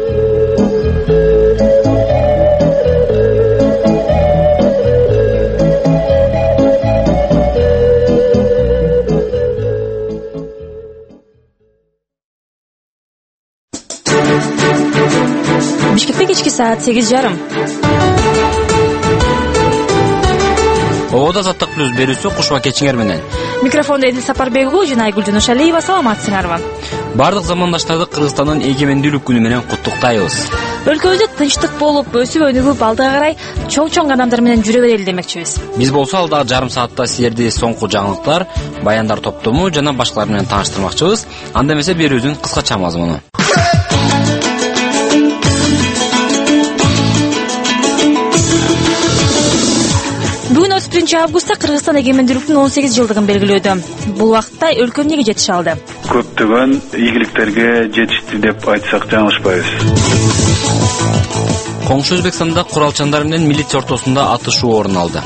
Бишкекте кечки саат сегиз жарым. Обода Азаттык плюс берүүсү Кушуба Кечиңер менен. Микрофондо Эдил Сапарбекова жана Айгүл Жунушалиева. Саламатсыңарбы? Бардык замандаштарды Кыргызстандын эгемендүүлүк күнү менен куттуктайбыз. Өлкөбүздө тынчтык болуп, өсүп өнүгүп, алдыга карай чоң-чоң кадамдар менен жүрө берели демекчибиз. Биз болсо алдагы жарым саатта силерди соңку жаңылыктар, баяндар топтому жана башкалар менен тааныштырмакчыбыз. Анда эмесе берүүнүн кыскача мазмуну. Бүгүн отуз биринчи августта Кыргызстан эгемендүүлүктүн он сегиз жылдыгын белгилөөдө. Бул убакытта өлкө эмнеге жетише алды? Көптөгөн ийгиликтерге жетишти деп айтсак жаңылышпайбыз. Коңшу Өзбекстанда куралчандар менен милиция ортосунда атышуу орун алды.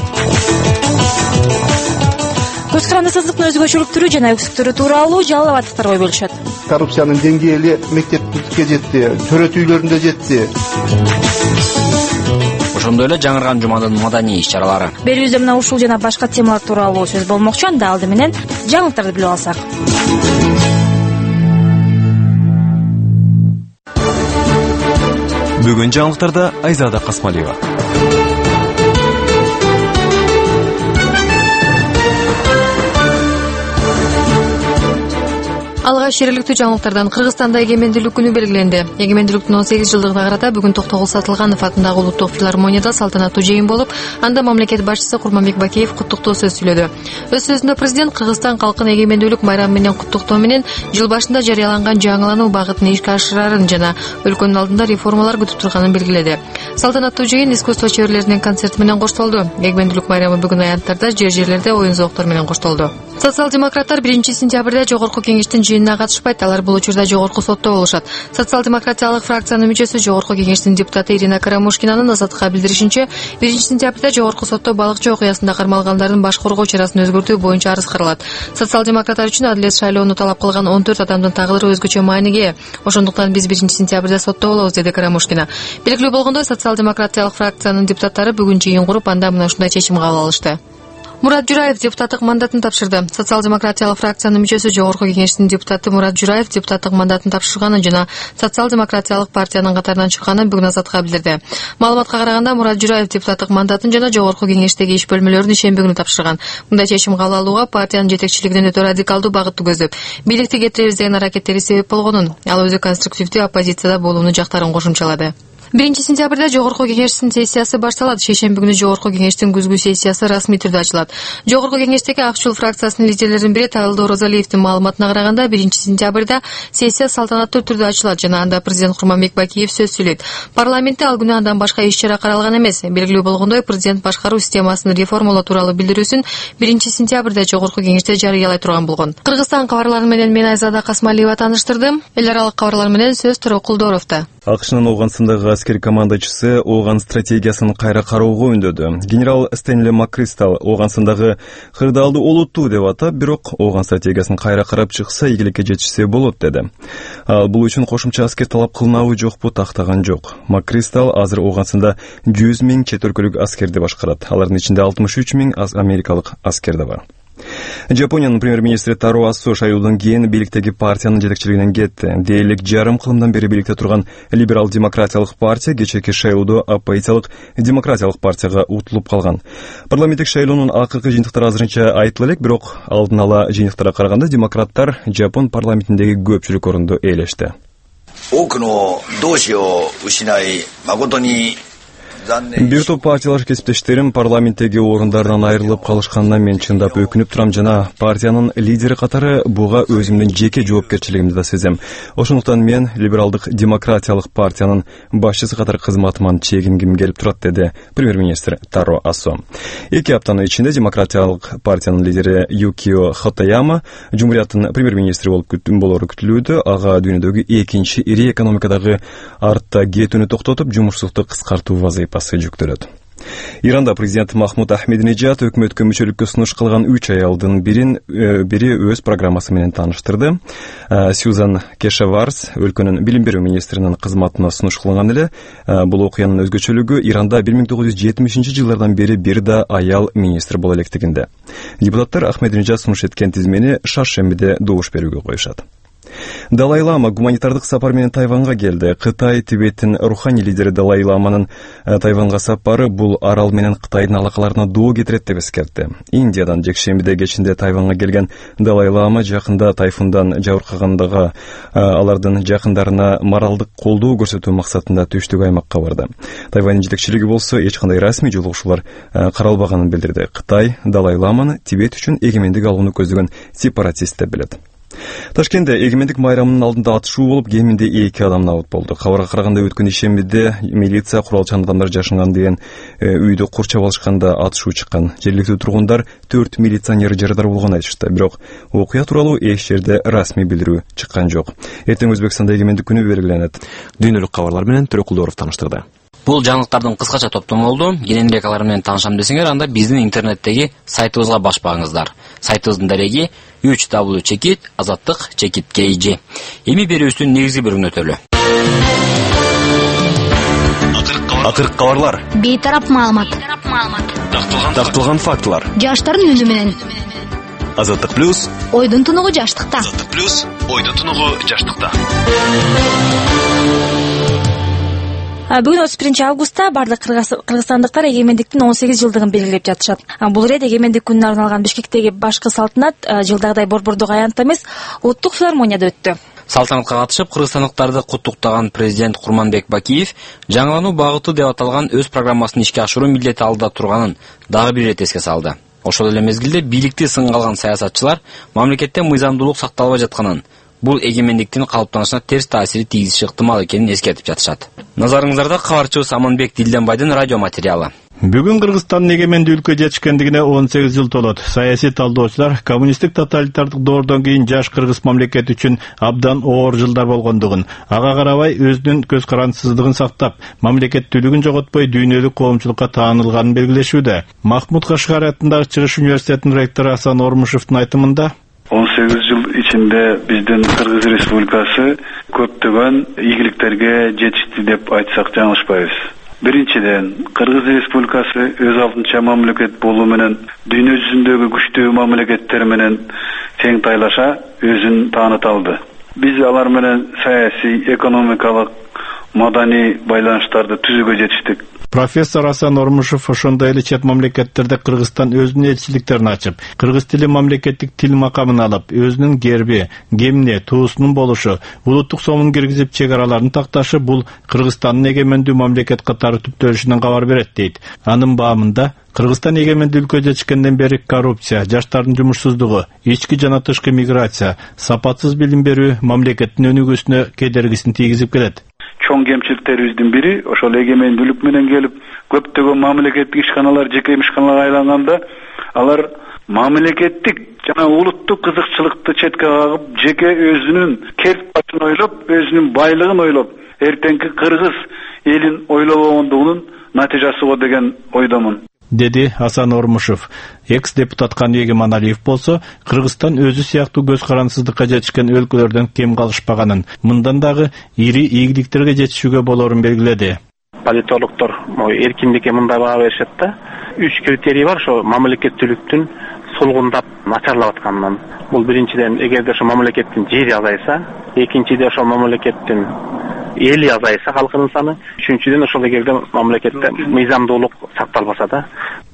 Көз карандысыздыктын өзгөчөлүктөрү жана өксүктөрү тууралуу жалал абадтыктар ой бөлүшөт. Коррупциянын деңгээли мектепке жетти, төрөт үйлөрүндө жетти. Ошондой эле жаңырган жуманын маданий иш-чаралары. Берүүбүздө мына ушул жана башка темалар тууралуу сөз болмокчу. Анда алды менен жаңылыктарды билип алсак. Бүгүн жаңылыктарда Айзада Касмалиева. Алгач жергиликтүү жаңылыктардан Кыргызстанда эгемендүүлүк күнү белгиленди. Эгемендүүлүктүн он сегиз жылдыгына карата бүгүн Токтогул Сатылганов атындагы улуттук филармонияда салтанаттуу жыйын болуп, анда мамлекет башчысы Курманбек Бакиев куттуктоо сөз сүйлөдү. Өз сөзүндө президент Кыргызстан калкын эгемендүүлүк майрамы менен куттуктоо менен жыл башында жарыяланган жаңылануу багытын ишке ашырарын жана өлкөнүн алдында реформалар күтүп турганын белгиледи. Салтанаттуу жыйын искусство чеберлеринин концерти менен коштолду. Эгемендүүлүк майрамы бүгүн аянттарда жер-жерлерде оюн зооктор менен коштолду. Социал-демократтар биринчи сентябрда жогорку кеңештин жыйынына катышпайт. Алар бул учурда жогорку сотто болушат. Социал-демократиялык фракциянын мүчөсү жогорку кеңештин депутаты Ирина Карамушкинанын Азаттыкка билдиришинче, биринчи сентябрда жогорку сотто балыкчы окуясында кармалгандардын баш коргоо чарасын өзгөртүү боюнча арыз каралат. Социал-демократтар үчүн адилет шайлоону талап кылган он төрт адамдын тагдыры өзгөчө мааниге ээ. Ошондуктан биз биринчи сентябрда сотто болобуз, деди Карамушкина. Белгилүү болгондой, социал-демократиялык фракциянын депутаттары бүгүн жыйын куруп, анда мына ушундай чечим кабыл алышты. Мурат Жураев депутаттык мандатын тапшырды. Социал-демократиялык фракциянын мүчөсү жогорку кеңештин депутаты Мурат Жураев депутаттык мандатын тапшырганын жана социал-демократиялык партиянын катарынан чыкканын бүгүн Азаттыкка билдирди. Маалыматка караганда, Мурат Жураев депутаттык мандатын жана жогорку кеңештеги иш бөлмөлөрүн ишемби күнү тапшырган. Мындай чечим кабыл алууга партиянын жетекчилигинин өтө радикалдуу багытты көздөп, бийликти кетиребиз деген аракеттери себеп болгонун, ал өзү конструктивдүү оппозицияда болууну жактарын кошумчалады. биринчи сентябрда жогорку кеңештин сессиясы башталат. Шейшемби күнү жогорку кеңештин күзгү сессиясы расмий түрдө ачылат. Жогорку кеңештеги Ак жол фракциясынын лидерлеринин бири Табылды Оразалиевдин маалыматына караганда, биринчи сентябрда сессия салтанаттуу түрдө ачылат жана анда президент Курманбек Бакиев сөз сүйлөйт. Парламентте ал күнү андан башка иш-чара каралган эмес. Белгилүү болгондой, президент башкаруу системасын реформалоо тууралуу билдирүүсүн биринчи сентябрда жогорку кеңеште жарыялай турган болгон. Кыргызстан кабарлары менен мен Айзада Касмалиева тааныштырдым. Эл аралык кабарлар менен сөз Төрө Кулдоровдо. АКШнын Ооганстандагы аскер командачысы Ооган стратегиясын кайра кароого үндөдү. Генерал Стенли Маккристал Ооганстандагы кырдаалды олуттуу деп атап, бирок Ооган стратегиясын кайра карап чыкса ийгиликке жетишсе болот деди. Ал бул үчүн кошумча аскер талап кылынабы жокпу тактаган жок. Маккристал азыр Ооганстанда жүз миң чет өлкөлүк аскерди башкарат. Алардын ичинде алтымыш үч миң америкалык аскер да бар. Жапониянын премьер-министри Таро Асо шайлоодон кийин бийликтеги партиянын жетекчилигинен кетти. Дээрлик жарым кылымдан бери бийликте турган либерал-демократиялык партия кечээки шайлоодо оппозициялык демократиялык партияга утулуп калган. Парламенттик шайлоонун акыркы жыйынтыктары азырынча айтыла элек, бирок алдын ала жыйынтыктарга караганда демократтар Жапон парламентиндеги көпчүлүк орунду ээлешти. Бир топ партиялар кесиптештерим парламенттеги орундардан айрылып калышканына мен чындап өкүнүп турам жана партиянын лидери катары буга өзүмдүн жеке жоопкерчилигимди да сезем. Ошондуктан мен либералдык демократиялык партиянын башчысы катары кызматыман чегингим келип турат, деди премьер-министр Таро Асо. Эки аптанын ичинде демократиялык партиянын лидери Юкио Хатаяма Жумурияттын премьер-министри болуп болору күтүлүүдө. Ага дүйнөдөгү экинчи ири экономикадагы артта кетүүнү токтотуп, жумушсуздукту кыскартуу вазыйфасы жүктөлөт. Иранда президент Махмуд Ахмединежад өкмөткө мүчөлүккө сунуш кылган үч аялдын бирин бири өз программасы менен тааныштырды. Сьюзан Кешаварс өлкөнүн билим берүү министринин кызматына сунуш кылган эле. Бул окуянын өзгөчөлүгү Иранда бир миң тогуз жүз жетимишинчи жылдардан бери бир да аял министр боло электигинде. Депутаттар Ахмединежад сунуш эткен тизмени шаршембиде добуш берүүгө коюшат. Далай Лама гуманитардык сапар менен Тайванга келди. Кытай Тибеттин руханий лидери Далай Ламанын Тайванга сапары бул арал менен Кытайдын алакаларына доо кетирет деп эскертти. Индиядан жекшембиде кечинде Тайванга келген Далай Лама жакында тайфундан жабыркагандагы алардын жакындарына моралдык колдоо көрсөтүү максатында түштүк аймакка барды. Тайвандын жетекчилиги болсо эч кандай расмий жолугушуулар каралбаганын билдирди. Кытай Далай Ламаны Тибет үчүн эгемендик алууну көздөгөн сепаратист деп билет. Ташкентте эгемендик майрамынын алдында атышуу болуп, кеминде эки адам набыт болду. Кабарга караганда өткөн ишембиде милиция куралчан адамдар жашанган деген үйдү курчап алышканда атышуу чыккан. Жергиликтүү тургундар төрт милиционер жарадар болгонун айтышты. Бирок окуя тууралуу эч жерде расмий билдирүү чыккан жок. Эртең Өзбекстанда эгемендик күнү белгиленет. Дүйнөлүк кабарлар менен Төрөкулдоров тааныштырды. Бул жаңылыктардын кыскача топтому болду. Кененирээк алар менен таанышам десеңер, анда биздин интернеттеги сайтыбызга баш багыңыздар. Сайтыбыздын дареги үч дабл ю чекит азаттык чекит kg. Эми берүүбүздүн негизги бөлүгүнө өтөлү. Акыркы кабарлар. Бейтарап маалымат. Такталган фактылар. Жаштардын үнү менен. Азаттык плюс. Ойдун тунугу жаштыкта. Азаттык плюс. Ойдун тунугу жаштыкта. Бүгүн отуз биринчи августта бардык кыргызстандыктар эгемендиктин он сегиз жылдыгын белгилеп жатышат. Бул ирет эгемендик күнүнө арналган Бишкектеги башкы салтанат жылдагыдай борбордук аянтта эмес, улуттук филармонияда өттү. Салтанатка катышып, кыргызстандыктарды куттуктаган президент Курманбек Бакиев жаңылануу багыты деп аталган өз программасын ишке ашыруу милдети алдыда турганын дагы бир ирет эске салды. Ошол эле мезгилде бийликти сынга алган саясатчылар мамлекетте мыйзамдуулук сакталбай жатканын, бул эгемендиктин калыптанышына терс таасири тийгизиши ыктымал экенин эскертип жатышат. Назарыңыздарда кабарчыбыз Аманбек Дилденбайдын радио материалы. Бүгүн Кыргызстандын эгемендүү өлкө жетишкендигине он сегиз жыл толот. Саясий талдоочулар коммунисттик тоталитардык доордон кийин жаш кыргыз мамлекети үчүн абдан оор жылдар болгондугун, ага карабай өзүнүн көз карандысыздыгын сактап, мамлекеттүүлүгүн жоготпой дүйнөлүк коомчулукка таанылганын белгилешүүдө. Махмуд Кашкари атындагы Чыгыш университетинин ректору Асан Ормушевдун айтымында он сегиз жыл ичинде биздин Кыргыз Республикасы көптөгөн ийгиликтерге жетишти деп айтсак жаңылышпайбыз. Биринчиден, Кыргыз Республикасы өз алдынча мамлекет болуу менен дүйнө жүзүндөгү күчтүү мамлекеттер менен тең тайлаша өзүн тааныта алды. Биз алар менен саясий, экономикалык, маданий байланыштарды түзүүгө жетиштик. Профессор Асан Ормушев ошондой эле чет мамлекеттерде Кыргызстан өзүнүн элчиликтерин ачып, кыргыз тили мамлекеттик тил макамын алып, өзүнүн герби, кемне, туусунун болушу, улуттук сомун киргизип чек араларын такташы бул Кыргызстандын эгемендүү мамлекет катары түптөлүшүнөн кабар берет дейт. Анын баамында Кыргызстан эгемендүү өлкө жетишкенден бери коррупция, жаштардын жумушсуздугу, ички жана тышкы миграция, сапатсыз билим берүү мамлекеттин өнүгүүсүнө кедергисин тийгизип келет. Чоң кемчиликтерибиздин бири ошол эгемендүүлүк менен келип көптөгөн мамлекеттик ишканалар жеке ишканаларга айланганда алар мамлекеттик жана улуттук кызыкчылыкты четке кагып, жеке өзүнүн керт башын ойлоп, өзүнүн байлыгын ойлоп, эртеңки кыргыз элин ойлобогондугунун натыйжасы го деген ойдомун, деди Асан Ормушев. Экс-депутат Каныбек Иманалиев болсо, Кыргызстан өзү сыяктуу көз карандысыздыкка жетишкен өлкөлөрдөн кем калышпаганын, мындан дагы ири ийгиликтерге жетишүүгө болорун белгиледи. Политологдор эркиндикке мындай баа беришет да. Үч критерий бар ошо мамлекеттүүлүктүн сулгундап начарлап атканынан. Бул биринчиден, эгерде ошо мамлекеттин жери азайса, экинчиде ошо мамлекеттин эли азайса, халкынын саны, үчүнчүдөн ошол эгерде мамлекетте мыйзамдуулук сакталбаса да.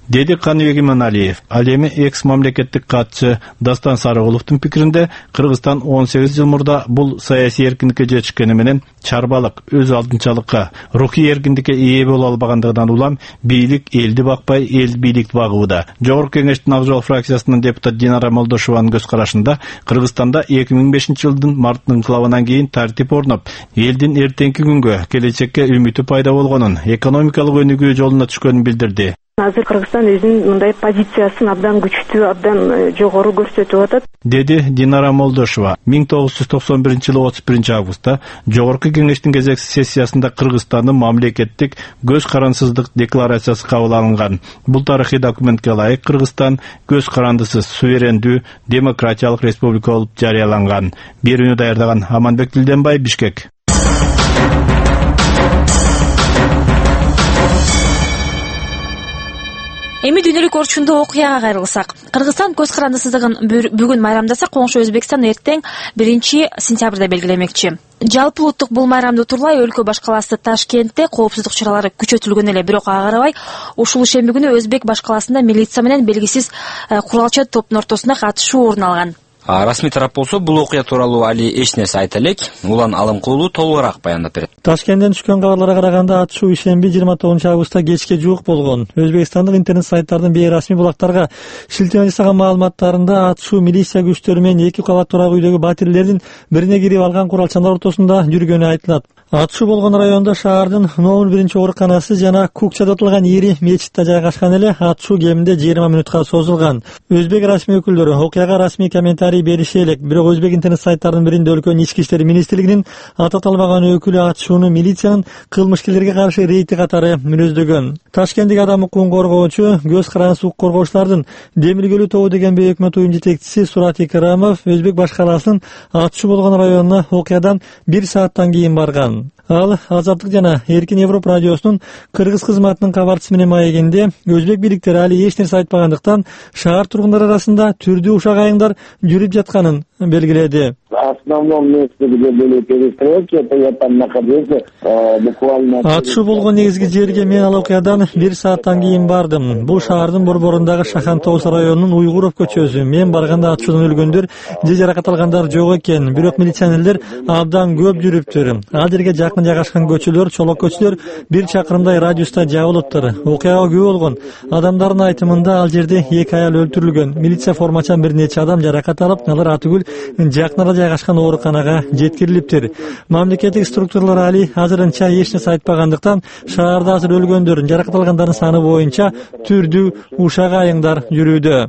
деди Каныбек Иманалиев. Ал эми экс мамлекеттик катчы Дастан Сарыгуловдун пикиринде Кыргызстан он сегиз жыл мурда бул саясий эркиндикке жетишкени менен чарбалык, өз алдынчалыкка, рухий эркиндикке ээ боло албагандыгынан улам бийлик элди бакпай, эл бийликти багууда. Жогорку кеңештин Ак жол фракциясынын депутат Динара Молдошеванын көз карашында Кыргызстанда эки миң бешинчи жылдын март инкылабынан кийин тартип орноп, элдин эртеңки күнгө, келечекке үмүтү пайда болгонун, экономикалык өнүгүү жолуна түшкөнүн билдирди. Азыр Кыргызстан өзүнүн мындай позициясын абдан күчтүү, абдан жогору көрсөтүп атат, деди Динара Молдошева. миң тогуз жүз токсон биринчи жылы отуз биринчи августта Жогорку кеңештин кезектеги сессиясында Кыргызстандын мамлекеттик көз карандысыздык декларациясы кабыл алынган. Бул тарыхый документке ылайык Кыргызстан көз карандысыз, суверендүү, демократиялык республика болуп жарыяланган. Берүүнү даярдаган Аманбек Дилденбай, Бишкек. Эми дүйнөлүк орчундо окуяга кайрылсак, Кыргызстан көз карандысыздыгын бүгүн майрамдаса, коңшу Өзбекстан эртең биринчи сентябрда белгилемекчи. Жалпы улуттук бул майрамды утурлай өлкө баш калаасы Ташкентте коопсуздук чаралары күчөтүлгөн эле, бирок ага карабай ушул ишемби күнү Өзбек баш калаасында милиция менен белгисиз куралча топтун ортосунда катышуу орун алган. Расмий тарап болсо бул окуя тууралуу али эч нерсе айта элек. Улан Алымкулуу толугураак баяндап берет. Ташкенттен түшкөн кабарларга караганда атышуу ишемби жыйырма тогузунчу августта кечке жуук болгон. Өзбекстандык интернет сайттардын бейрасмий булактарга шилтеме жасаган маалыматтарында атышуу милиция күчтөрү менен эки кабат турак үйдөгү батирлердин бирине кирип алган куралчандар ортосунда жүргөнү айтылат. Атышуу болгон райондо шаардын номер биринчи ооруканасы жана Кукчада отурган ири мечитте жайгашкан эле. Атышуу кеминде жыйырма мүнөткө созулган. Өзбек расмий өкүлдөрү окуяга расмий комментарий бериши элек, бирок өзбек интернет сайттарынын биринде өлкөнүн ички иштер министрлигинин ататалбаган өкүлү атышууну милициянын кылмышкерлерге каршы рейди катары мүнөздөгөн. Ташкенттик адам укугун коргоочу, көз карандысыз укук коргоочулардын Демиргөлүү тобу деген бейөкмөт уюм жетекчиси Сурат Икрамов Өзбек баш калаасынын атышуу болгон районуна окуядан бир сааттан кийин барган. Ал Азаттык жана Эркин Европа радиосунун кыргыз кызматынын кабарчысы менен маегинде өзбек бийликтери али эч нерсе айтпагандыктан шаар тургундары арасында түрдүү ушак айыңдар жүрүп жатканын белгиледи. Атышуу болгон негизги жерге мен ал окуядан бир сааттан кийин бардым. Бул шаардын борборундагы Шахантоус районунун Уйгуров көчөсү. Мен барганда атышуудан өлгөндөр же жаракат алгандар жок экен, бирок милиционерлер абдан көп жүрүптүр. Ал жерге жакын жайгашкан көчөлөр, чолок көчөлөр бир чакырымдай радиуста жабылыптыр. Окуяга күбө болгон адамдардын айтымында ал жерде эки аял өлтүрүлгөн. Милиция формачан бир нече адам жаракат алып, алар атүгүл жакынара жайгашкан ооруканага жеткирилиптир. Мамлекеттик структуралар али азырынча эч нерсе айтпагандыктан шаарда азыр өлгөндөрдүн, жаракат алгандардын саны боюнча түрдүү ушак айыңдар жүрүүдө.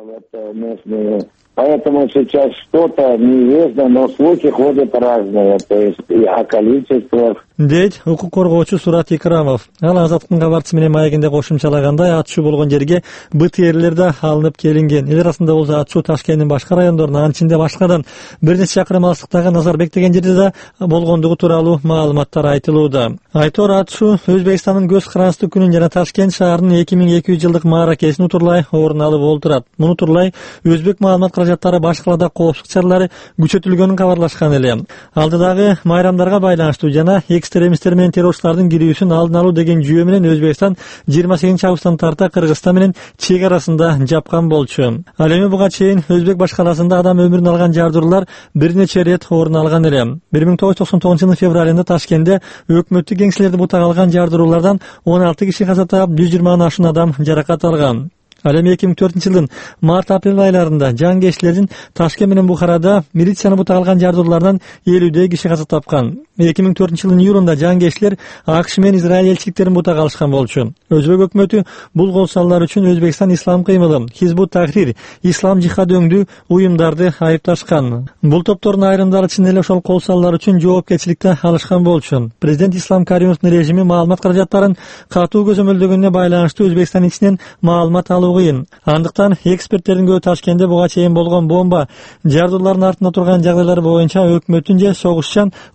Поэтому сейчас что-то неизвестно, но слухи ходят разные, то есть и о количествах. Дейт укук коргоочу Сурат Икрамов. Ал Азаттыктын кабарчысы менен маегинде кошумчалагандай, атышуу болгон жерге БТРлер да алынып келинген. Эл арасында болсо атышуу Ташкенттин башка райондорунда, анын ичинде башкадан бир нече чакырым алыстыктагы Назарбек деген жерде да болгондугу тууралуу маалыматтар айтылууда. Айтор атышуу Өзбекстандын көз карандысыздык күнүн жана Ташкент шаарынын эки миң эки жүз жылдык мааракесин утурлай орун алып олтурат. Муну турлай өзбек маалымат каражаттары баш калаада коопсуздук чаралары күчөтүлгөнүн кабарлашкан эле. Алдыдагы майрамдарга байланыштуу жана экстремисттер менен террорчулардын кирүүсүн алдын алуу деген жүйө менен Өзбекстан жыйырма сегизинчи августтан тарта Кыргызстан менен чек арасында жапкан болчу. Ал эми буга чейин Өзбек баш калаасында адам өмүрүн алган жардыруулар бир нече рет орун алган эле. бир миң тогуз жүз токсон тогузунчу жылдын февралында Ташкентте өкмөттүк кеңселерди бутак алган жардыруулардан он алты киши каза таап, жүз жыйырмадан ашуун адам жаракат алган. Ал эми эки миң төртүнчү жылдын март-апрель айларында жангечлердин Ташкент менен Бухарада милицияны бутак алган жардыруулардан элүүдөй киши каза тапкан. эки миң төртүнчү жылдын июлунда жангечлер АКШ менен Израиль элчиликтерин бутак алышкан болчу. Өзбек өкмөтү бул кол салуулар үчүн Өзбекстан ислам кыймылы, Хизбут Тахрир, ислам жихад өңдүү уюмдарды айыпташкан. Бул топтордун айрымдары чын эле ошол кол салуулар үчүн жоопкерчиликти алышкан болчу. Президент Ислам Каримовдун режими маалымат каражаттарын катуу көзөмөлдөгөнүнө байланыштуу Өзбекстан ичинен маалымат алуу кыйын. Андыктан эксперттердин көбү Ташкентте буга чейин болгон бомба жардыруулардын артында турган жагдайлар боюнча өкмөттүн же согушчан уюмдардын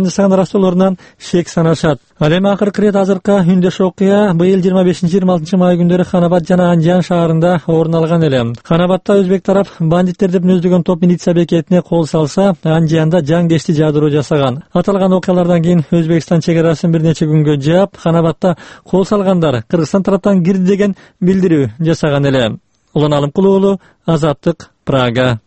жасаган раштоолорунан шек санашат. Ал эми акыркы ирет азыркы үндөш окуя быйыл жыйырма бешинчи жыйырма алтынчы май күндөрү Ханабад жана Анжан шаарында орун алган эле. Ханабадда өзбек тарап бандиттер деп мүнөздөгөн топ милиция бекетине кол салса, Анжанда жаңгешти жаадыруу жасаган. Аталган окуялардан кийин Өзбекстан чек арасын бир нече күнгө жаап, Ханабадда кол салгандар Кыргызстан тараптан кирди деген билдирүү жасаган эле. Улан Алымкул уулу, Азаттык, Прага.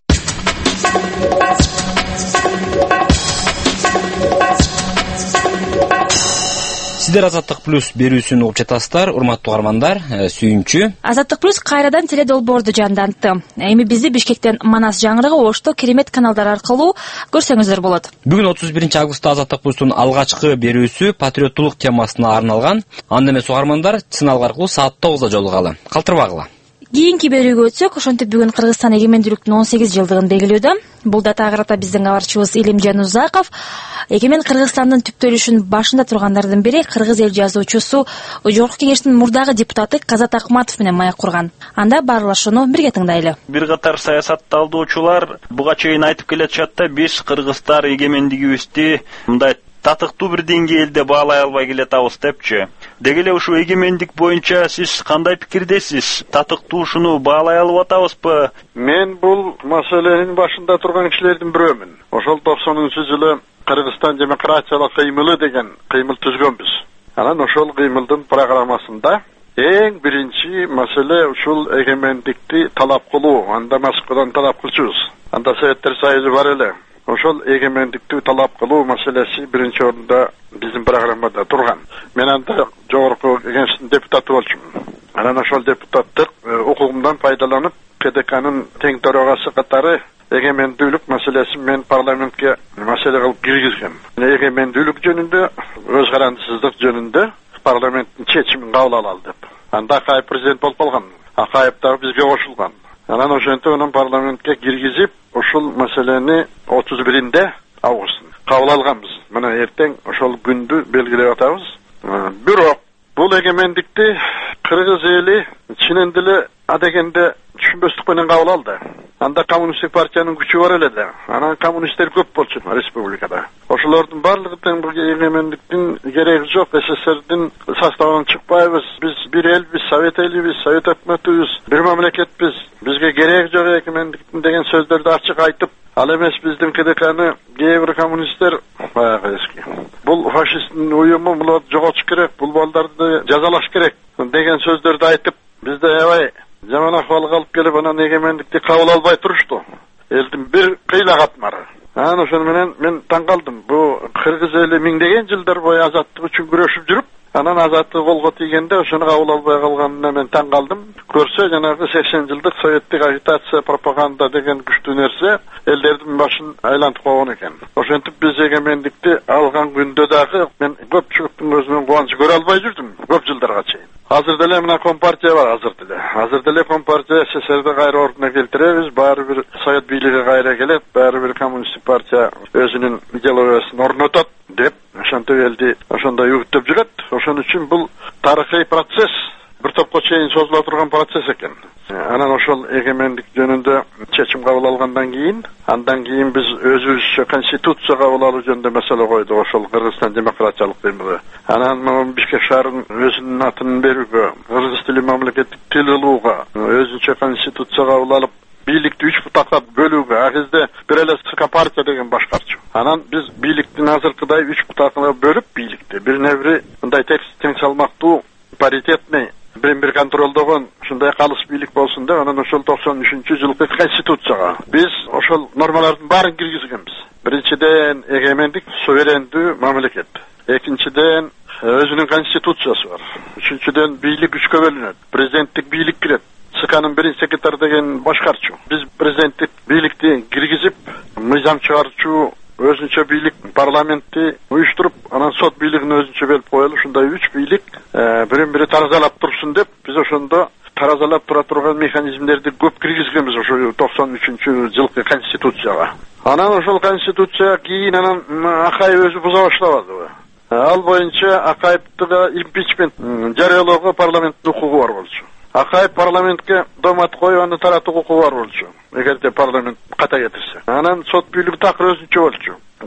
Сиздер Азаттык плюс берүүсүн угуп жатасыздар, урматтуу угармандар. Сүйүнчү. Азаттык плюс кайрадан теледолбоорду жандантты. Эми бизди Бишкектен Манас жаңырыгы Ошто керемет каналдар аркылуу көрсөңүздөр болот. Бүгүн отуз биринчи августта Азаттык плюстун алгачкы берүүсү патриоттулук темасына арналган. Анда эмес угармандар сыналгы аркылуу саат тогузда жолугалы. Калтырбагыла. Кийинки берүүгө өтсөк, ошентип бүгүн Кыргызстан эгемендүүлүктүн он сегиз жылдыгын белгилөөдө. Бул датага карата биздин кабарчыбыз Илимжан Узаков эгемен Кыргызстандын түптөлүшүнүн башында тургандардын бири кыргыз эл жазуучусу, Жогорку Кеңештин мурдагы депутаты Казат Акматов менен маек курган. Анда баарлашууну бирге тыңдайлы. Бир катар саясатталуучулар буга чейин айтып келатышат да, биз кыргыздар эгемендигибизди мындай татыктуу бир деңгээлде баалай албай келатабыз депчи. Деги эле ушу эгемендик боюнча сиз кандай пикирдесиз? Татыктуу ушуну баалай алып атабызбы? Мен бул маселенин башында турган кишилердин бирөөмүн. Ошол токсонунчу жылы Кыргызстан демократиялык кыймылы деген кыймыл түзгөнбүз. Анан ошол кыймылдын программасында эң биринчи маселе ушул эгемендикти талап кылуу. Анда Москвадан талап кылчубуз. Анда Советтер Союзу бар эле. Ошол эгемендикти талап кылуу маселеси биринчи орунда биздин программада турган. Мен анда Жогорку Кеңештин депутаты болчумун. Анан ошол депутаттык укугумдан пайдаланып, КДКнын тең төрагасы катары эгемендүүлүк маселесин мен парламентке маселе кылып киргизгем. Эгемендүүлүк жөнүндө, өз карандысыздык жөнүндө парламенттин чечимин кабыл алалы деп. Анда Акаев президент болуп калган. Акаев дагы бизге кошулган. Анан ошентип анан парламентке киргизип, ушул маселени отуз биринде август кабыл алганбыз. Мына эртең ошол күндү белгилеп атабыз. Бирок бул эгемендикти кыргыз эли чынын деле адегенде түшүнбөстүк менен кабыл алды. Анда коммунисттик партиянын күчү бар эле да. Анан коммунисттер көп болчу республикада. Ошолордун баардыгы тең бул эгемендиктин кереги жок. СССРдин составынан чыкпайбыз. Биз бир элбиз, совет элибиз, совет өкмөтүбүз, бир мамлекетпиз. Бизге кереги жок эгемендиктин деген сөздөрдү ачык айтып, ал эмес биздин КДКны кээ бир коммунисттер баягы эски. Бул фашисттин уюму, буларды жоготуш керек, бул балдарды жазалаш керек деген сөздөрдү айтып, бизде аябай жаман акыбалга алып келип, анан эгемендикти кабыл албай турушту. Элдин бир кыйла катмары. Анан ошону менен мен таң калдым. Бу кыргыз эли миңдеген жылдар бою азаттык үчүн күрөшүп жүрүп, анан азаттык колго тийгенде ошону кабыл албай калганына мен таң калдым. Көрсө жанагы сексен жылдык советтик агитация, пропаганда деген күчтүү нерсе элдердин башын айлантып койгон экен. Ошентип биз эгемендикти алган күндө дагы мен көпчүлүктүн өзүнүн кубанычы көрө албай жүрдүм көп жылдарга чейин. Азыр деле мына компартия бар, азыр деле. Азыр деле компартия СССРди кайра ордуна келтиребиз, баары бир совет бийлиги кайра келет, баары бир коммунисттик партия өзүнүн идеологиясын орнотот деп, ошентип элди ошондой үгүттөп жүрөт. Ошон үчүн бул тарыхый процесс, бир топко чейин созула турган процесс экен. Анан ошол эгемендик жөнүндө чечим кабыл алгандан кийин, андан кийин биз өзүбүзчө конституция кабыл алуу жөнүндө маселе койдук, ошол Кыргызстан демократиялык кыймылы. Анан Бишкек шаарын өзүнүн атын берүүгө, кыргыз тили мамлекеттик тил кылууга, өзүнчө конституция кабыл алып, бийликти үч бутакка бөлүүгө, а кезде бир эле СК партия деген башкарчу. Анан биз бийликтин азыркыдай үч бутакка бөлүп бийликти бир небри мындай тең салмактуу, паритетный, бир-бир контролдогон ушундай калыс бийлик болсун деп, анан ошол токсон үчүнчү жылкы конституцияга биз ошол нормалардын баарын киргизгенбиз. Биринчиден эгемендик, суверендүү мамлекет. Экинчиден өзүнүн конституциясы бар. Үчүнчүдөн бийлик үчкө бөлүнөт. Президенттик бийлик кирет. СКнын биринчи секретары деген башкарчу. Биз президенттик бийликти киргизип, мыйзам чыгарчу өзүнчө бийлик, парламентти уюштуруп, анан сот бийлигин өзүнчө бөлүп коелу. Ушундай үч бийлик бирин-бири таразалап турсун деп, биз ошондо таразалап тура турган механизмдерди көп киргизгенбиз ошо токсон үчүнчү жылкы конституцияга. Анан ошол конституция кийин анан Акаев өзү буза баштабадыбы? Ал боюнча Акаевтыга импичмент жарыялоого парламенттин укугу бар болчу. Акаев парламентке домат коюп, аны таратуу укугу бар болчу, эгерде парламент ката кетирсе. Анан сот бийлиги такыр өзүнчө болчу.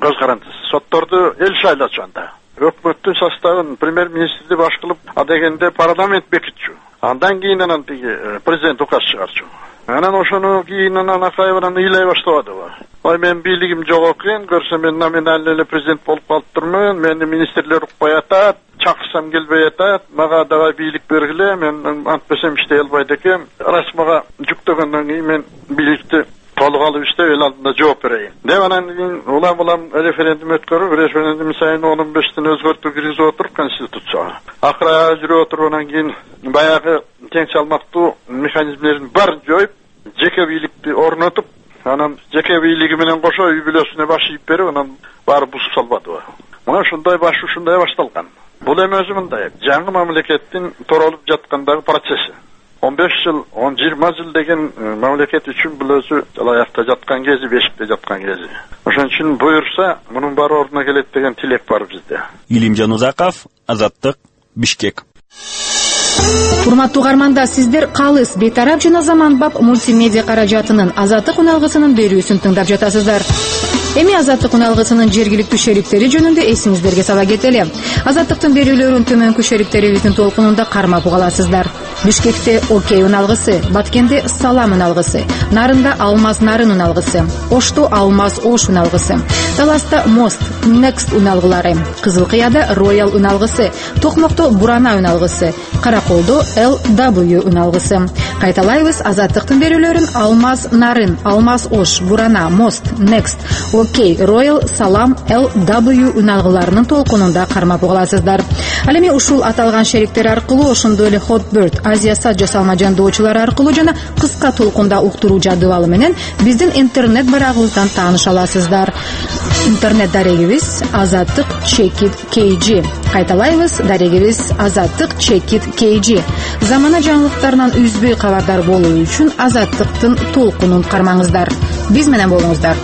көз карандысыз. Сотторду эл шайлачу анда. Өкмөттүн составын премьер-министрди баш кылып, адегенде парламент бекитчү. Андан кийин анан тиги президент указ чыгарчу. Анан ошону кийин анан акайбынан ыйлай баштабадыбы. Ой, мен бийлигим жок экен, көрсөм мен номинальный эле президент болуп калыптырмын, мени министрлер укпай атат, чакырсам келбей атат, мага дагы бийлик бергиле, мен антпесем иштей албайт экем. Расмага жүктөгөндөн кийин мен бийликти толук алып иштеп эл алдында жооп берейин деп анан кийин улам улам референдум өткөрүп, референдум сайын он бештен өзгөртүү киргизип отуруп конституцияга. Акыра жүрүп отуруп анан кийин баягы тең салмактуу механизмдерин баарын жоюп, жеке бийликти орнотуп, анан жеке бийлиги менен кошо үй бүлөсүнө баш ийип берип, анан баары бузуп салбадыбы. Мына ушундай баш ушундай башталган. Бул эми өзү мындай жаңы мамлекеттин торолуп жаткандагы процесси. он беш жыл, он жыйырма жыл деген мамлекет үчүн бул өзү аякта жаткан кези, бешикте жаткан кези. Ошон үчүн буйрса, мунун баары ордуна келет деген тилек бар бизде. Илимжан Узаков, Азаттык, Бишкек. Урматтуу угармандар, сиздер Калыс бейтарап жана заманбап мультимедиа каражатынын Азаттык уналгысынын берүүсүн тыңдап жатасыздар. Эми Азаттык уналгысынын жергиликтүү шериктери жөнүндө эсиңиздерге сала кетели. Азаттыктын берүүлөрүн төмөнкү шериктерибиздин толкунунда кармап угаласыздар. Бишкекте Окей уналгысы, Баткенде Салам уналгысы, Нарында Алмаз Нарын уналгысы, Ошто Алмаз Ош уналгысы, Таласта Мост Next уналгылары, Кызыл Кыяда Роял уналгысы, Токмокто Бурана уналгысы, Караколдо Эл дабл ю уналгысы. Кайталайбыз, Азаттыктын берүүлөрүн Алмаз Нарын, Алмаз Ош, Бурана, Мост, Next, Окей, Роял, Салам, Эл дабл ю уналгыларынын толкунунда кармап угаласыздар. Ал эми ушул аталган шериктер аркылуу, ошондой эле Hotbird, Азия сат жасалма жандоочулар аркылуу жана кыска толкунда уктуруу жадыбалы менен биздин интернет барагыбыздан тааныша аласыздар. Интернет дарегибиз Азаттык Чекит кей джи. Кайталайбыз, дарегибиз Азаттык Чекит кей джи. Замана жаңылыктарынан үзбөй кабардар болуу үчүн Азаттыктын толкунун кармаңыздар. Биз менен болуңуздар.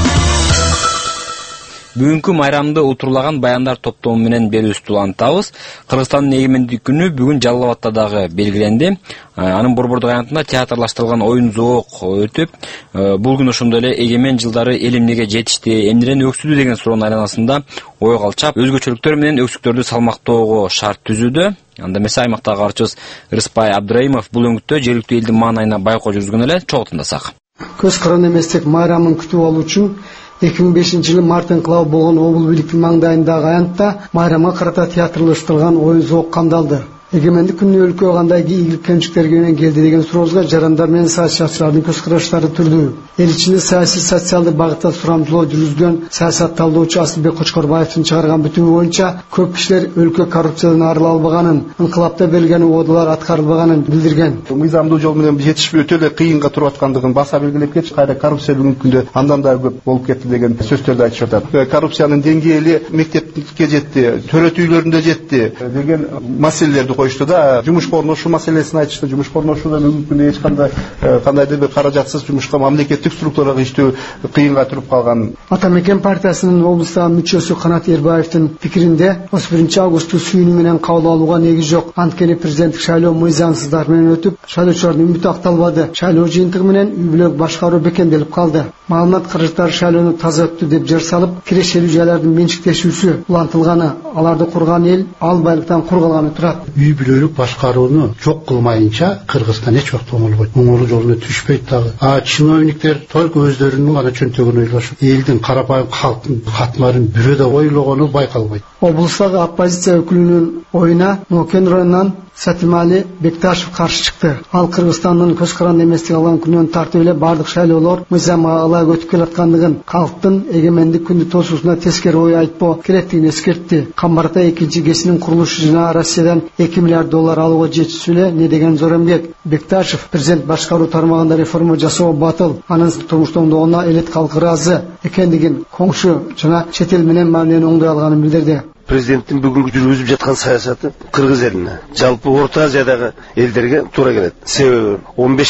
Бүгүнкү майрамды утурлаган баяндар топтому менен берүүбүздү улантабыз. Кыргызстандын эгемендик күнү бүгүн Жалал Абадта дагы белгиленди. Анын борбордук аянтында театрлаштырылган оюн зоок өтүп, бул күн ошондой эле эгемен жылдары эл эмнеге жетишти, эмнеден өксүдү деген суроонун айланасында ой калчап, өзгөчөлүктөр менен өксүктөрдү салмактоого шарт түзүүдө. Анда эмесе аймактагы каарчыбыз Рыспай Абдраимов бул өңүттө жергиликтүү элдин маанайына байкоо жүргүзгөн эле, чогуу тыңдасак. Көз каран эместик майрамын күтүп алуу үчүн эки миң бешинчи жылы март инкылабы болгон облус бийликтин маңдайындагы аянтта майрамга карата театрлаштырылган оюн зоок камдалды. Эгемендик күнүнө өлкөгө кандай ийгилик кемчиликтерге менен келди деген сурообузга жарандар менен саясатчылардын көз караштары түрдүү. Эл ичинде саясий социалдык багытта сурамжылоо жүргүзгөн саясат талдоочу Асылбек Кочкорбаевдин чыгарган бүтүнү боюнча көп кишилер өлкө коррупциядан арыла албаганын, инкылапта берилген убадалар аткарылбаганын билдирген. Мыйзамдуу жол менен жетишпей өтө эле кыйынга туруп аткандыгын баса белгилеп кетиш, кайра коррупция бүгүнкү күндө андан да көп болуп кетти деген сөздөрдү айтышып атат. Коррупциянын деңгээли мектепке жетти, төрөт үйлөрүндө жетти деген маселелерди коюшту да. Жумушка орношуу маселесин айтышты. Жумушка орношууда бүгүнкү күндө эч кандай кандайдыр бир каражатсыз жумушка мамлекеттик структурага иштөө кыйынга туруп калган. Атамекен партиясынын облустагы мүчөсү Канат Эрбаевдин пикиринде отуз биринчи августту сүйүнү менен кабыл алууга негиз жок. Анткени президенттик шайлоо мыйзамсыздар менен өтүп, шайлоочулардын үмүтү акталбады. Шайлоо жыйынтыгы менен үй бүлөлүк башкаруу бекемделип калды. Маалымат каражаттары шайлоону таза өттү деп жар салып, кирешелүү жайлардын менчиктешүүсү улантылганы, аларды курган эл ал байлыктан кур калганы турат. Үй бүлөлүк башкарууну жок кылмайынча Кыргызстан эч убакта оңолбойт. Оңолуу жолуна түшпөйт дагы. А чиновниктер только өздөрүнүн гана чөнтөгүн ойлошуп, элдин карапайым калктын катмарын бирөө да ойлогону байкалбайт. Облустагы оппозиция өкүлүнүн оюна Нокен районунан Сатимали Бекташев каршы чыкты. Ал Кыргызстандын көз каранды эместик алган күнүнөн тартып эле бардык шайлоолор мыйзамга ылайык өтүп келаткандыгын, калктын эгемендик күндү тосуусуна тескери ой айтпоо керектигин эскертти. Камбарда экинчи кесинин курулушу жана Россиядан эки миллиард доллар алууга жетишүү эле не деген зор эмгек. Бекташев президент башкаруу тармагында реформа жасоо батыл, анын турмуштоогону элет калкы ыраазы экендигин, коңшу жана чет эл менен мамилени оңдой алганын билдирди. Президенттин бүгүнкү жүргүзүп жаткан саясаты Кыргыз элине, жалпы Орто Азиядагы элдерге туура келет. Себеби он беш жылдык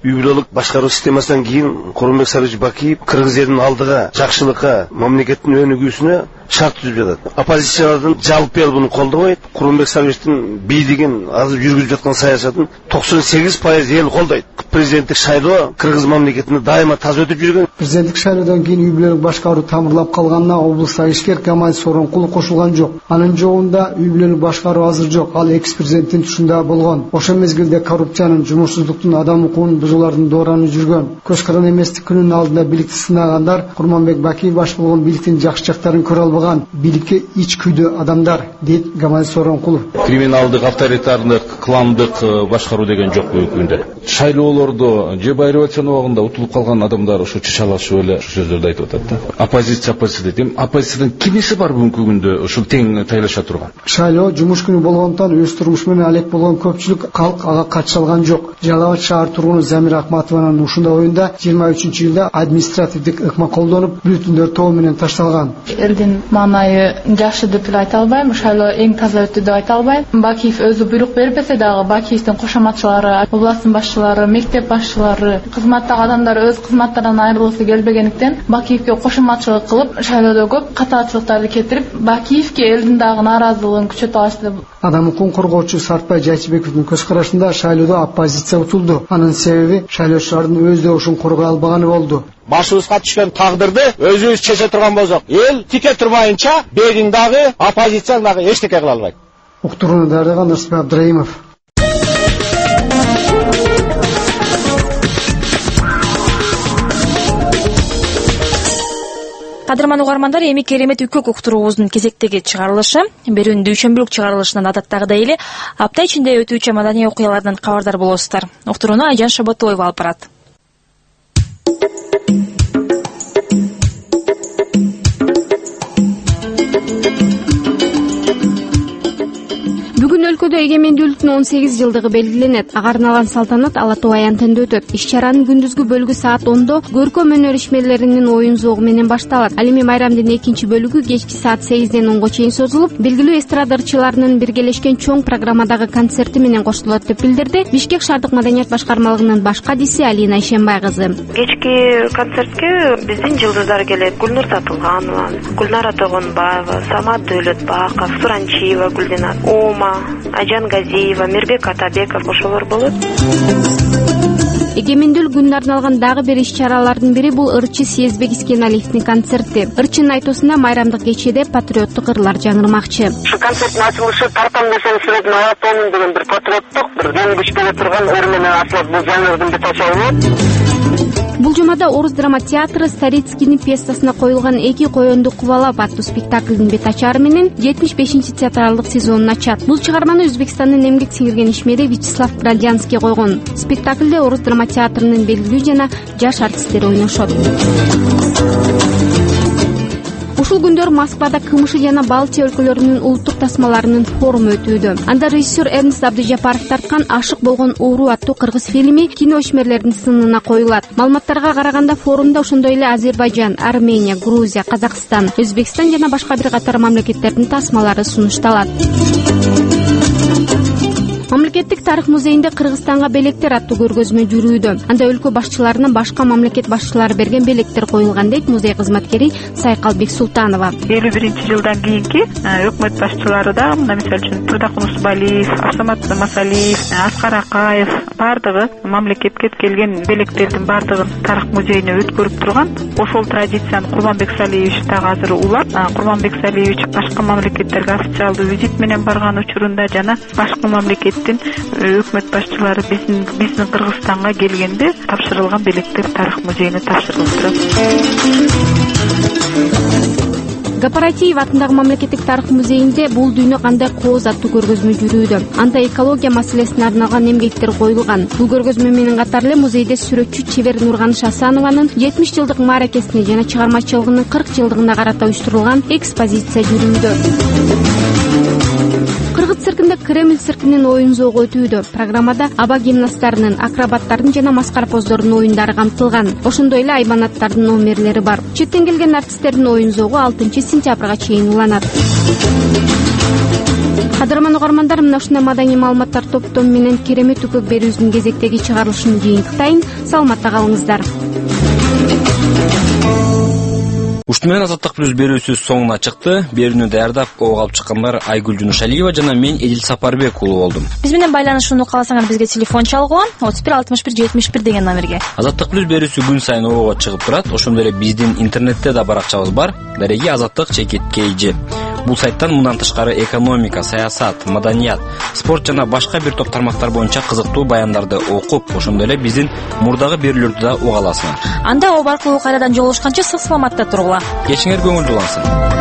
үй бүлөлүк башкаруу системасынан кийин Курманбек Сарыевич Бакиев кыргыз элинин алдыга, жакшылыкка, мамлекеттин өнүгүүсүнө шарт түзүп жатат. Оппозициялардын жалпы эл буну колдобойт. Курманбек Сарыевичтин бийлигин азыр жүргүзүп жаткан саясатын токсон сегиз пайыз эл колдойт. Президенттик шайлоо кыргыз мамлекетинде дайыма таза өтүп жүргөн. Президенттик шайлоодон кийин үй бүлөлүк башкаруу тамырлап калганына облустагы ишкер Гамай Сооронкулов кошулган жок. Анын жообунда үй бүлөлүк башкаруу азыр жок. Ал экс-президенттин тушунда болгон. Ошол мезгилде коррупциянын, жумушсуздуктун, адам укугун бузуулардын дооранып жүргөн. Көз кырын эместик күнүнүн алдында бийликти сынагандар Курманбек Бакиев баш болгон бийликтин жакшы жактарын көрө албаган, бийликке ич күйдө адамдар, дейт Гамай Сооронкулов. Криминалдык, авторитардык, кландык башкаруу деген жок бүгүнкү шайлоолордо же баягы революцион убагында утулуп калган адамдар ошо чычалашып эле ошол сөздөрдү айтып атат да. Оппозиция, оппозиция дейт. Оппозициядын кимиси бар бүгүнкү күндө ушул тең тайлаша турган? Шайлоо жумуш күнү болгондон өз турмуш менен алек болгон көпчүлүк калк ага катыша алган жок. Жалал Абад шаар тургуну Замира Акматованын ушундай оюнда жыйырма үчүнчү жылда административдик ыкма колдонуп, бюллетендер тобу менен ташталган. Элдин маанайы жакшы деп эле айта албайм. Шайлоо эң таза өттү деп айта албайм. Бакиев өзү буйрук бербесе дагы Бакиевдин кошоматчылары, областын башчылары, мектеп башчылары, кызматтагы адамдар өз кызматтарынан айрылгысы келбегендиктен Бакиевге кошоматчылык кылып, шайлоодо көп катаачылыктарды кетирип, Бакиевге элдин дагы нааразылыгын күчөтө алышты. Адам укугун коргоочу Сартбай Жайчыбековдун көз карашында шайлоодо оппозиция утулду. Анын себеби шайлоочулардын өз добушун коргой албаганы болду. Башыбызга түшкөн тагдырды өзүбүз чече турган болсок, эл тике турбайынча бегин дагы оппозиция дагы эчтеке кыла албайт. Уктурууну даярдаган Нурсултан Абдраимов. Кадырман угармандар, эми керемет үкөк уктуруубуздун кезектеги чыгарылышы. Берүүнүн дүйшөмбүлүк чыгарылышынан адаттагыдай эле апта ичинде өтүүчү маданий окуялардан кабардар болосуздар. Уктурууну Айжан Шабатоева алып барат. Бүгүн өлкөдө эгемендүүлүктүн он сегиз жылдыгы белгиленет. Ага арналган салтанат Ала Тоо аянтында өтөт. Иш-чаранын күндүзгү бөлүгү саат ондо көркөм өнөр ишмерлеринин оюн зоогу менен башталат. Ал эми майрамдын экинчи бөлүгү кечки саат сегизден онго чейин созулуп, белгилүү эстрада ырчыларынын биргелешкен чоң программадагы концерти менен коштолот деп билдирди Бишкек шаардык маданият башкармалыгынын баш кадиси Алина Ишенбай кызы. Кечки концертке биздин жылдыздар келет. Гүлнур Сатылганова, Гүлнара Тогонбаева, Самат Дөөлөтбаков, Суранчиева Гүлдинат, Ома, Ажан Газиева, Мирбек Атабеков ошолор болот. Эгемендүүлүк күнүнө арналган дагы бир иш-чаралардын бири бул ырчы Съездбек Искеналиевдин концерти. Ырчынын айтуусунда майрамдык кечеде патриоттук ырлар жаңырмакчы. Ушу концерттин ачылышы Тартан десең сүрөт Ала деген бир патриоттук, бир ген күчтөнө турган ыр менен ачылат. Бул жаңырдын бир тачабы. Бул жумада Орус драма театры Старицкийдин пьесасына коюлган Эки коёнду кубалап аттуу спектаклдин бет ачары менен жетимиш бешинчи театралдык сезонун ачат. Бул чыгарманы Өзбекстандын эмгек сиңирген ишмери Вячеслав Градянский койгон. Спектаклде Орус драма театрынын белгилүү жана жаш артисттери ойношот. Ушул күндөр Москвада Кымышы жана Балтия өлкөлөрүнүн улуттук тасмаларынын форуму өтүүдө. Анда режиссер Эрнст Абдыжапаров тарткан Ашык болгон ууру аттуу кыргыз фильми кино ишмерлеринин сынына коюлат. Маалыматтарга караганда форумда ошондой эле Азербайжан, Армения, Грузия, Казакстан, Өзбекстан жана башка бир катар мамлекеттердин тасмалары сунушталат. Мамлекеттик тарых музейинде Кыргызстанга белектер аттуу көргөзмө жүрүүдө. Анда өлкө башчыларынын башка мамлекет башчылары берген белектер коюлган дейт музей кызматкери Сайкалбек Султанова. элүү биринчи жылдан кийинки өкмөт башчылары да, мына мисалы үчүн Турдакун Усбалиев, Абсамат Масалиев, Аскар Акаев бардыгы мамлекетке келген белектердин бардыгын тарых музейине өткөрүп турган. Ошол традицияны Курманбек Салиевич дагы азыр улап, Курманбек Салиевич башка мамлекеттерге официалдуу визит менен барган учурунда жана башка мамлекет өкмөт башчылары биздин биздин Кыргызстанга келгенде тапшырылган белектер тарых музейине тапшырылып турат. Гапаратиев атындагы мамлекеттик тарых музейинде бул дүйнө кандай кооз аттуу көргөзмө жүрүүдө. Анда экология маселесине арналган эмгектер коюлган. Бул көргөзмө менен катар эле музейде сүрөтчү чебер Нурганыш Асанованын жетимиш жылдык мааракесине жана чыгармачылыгынын кырк жылдыгына карата уюштурулган экспозиция жүрүүдө. Кыргыз циркинде Кремль циркинин оюн зоогу өтүүдө. Программада аба гимнасттарынын, акробаттардын жана маскарпоздордун оюндары камтылган. Ошондой эле айбанаттардын номерлери бар. Четтен келген артисттердин оюн зоогу алтынчы сентябрга чейин уланат. Кадырман угармандар, мына ушундай маданий маалыматтар топтом менен керемет үпөк берүүбүздүн кезектеги чыгарылышын жыйынтыктайын. Саламатта калыңыздар. Ушуну менен Азаттык плюс берүүсү соңуна чыкты. Берүүнү даярдап ого алып чыккандар Айгүл Жунушалиева жана мен Эдил Сапарбек уулу болдум. Биз менен байланышууну кааласаңар бизге телефон чалгыла отуз бир алтымыш бир жетимиш бир деген номерге. Азаттык плюс берүүсү күн сайын ого чыгып турат. Ошондой эле биздин интернетте да баракчабыз бар. Дареги Азаттык чекит kg. Бул сайттан мындан тышкары экономика, саясат, маданият, спорт жана башка бир топ тармактар боюнча кызыктуу баяндарды окуп, ошондой эле биздин мурдагы берүүлөрдү да уга аласың. Анда о аркылуу кайрадан жолугушканча сак саламатта тургула. Кечиңер көңүлдүү болсун.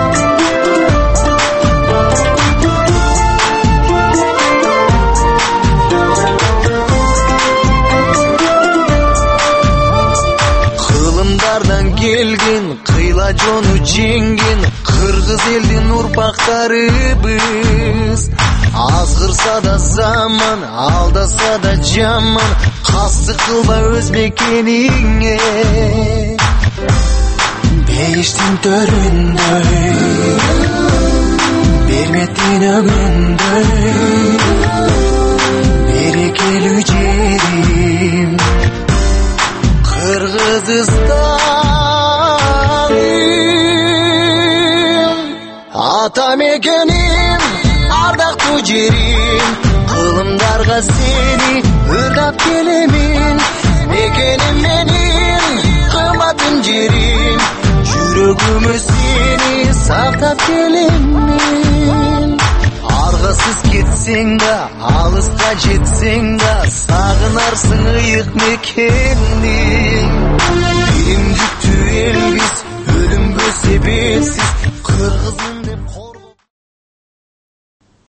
Кылымдардан келген, кыйла жону жеңген кыргыз элдин урпактарыбыз. Азгырса да заман, алдаса да жаман, кассы кылба өз мекениңе. Бейиштин төрүндөй, берметин өгүндөй, берекелүү жерим Кыргызстаным, ата мекеним, ардактуу жерим, кылымдарга сени ырдап келемин. Мекеним менин, кымбатым жерим, жүрөгүмө сени сактап келемин. Аргасыз кетсең да, алыска жетсең да, сагынарсың ыйык мекенди. Биримдиктүү элбиз, өлүмгө себепсиз, кыргыздын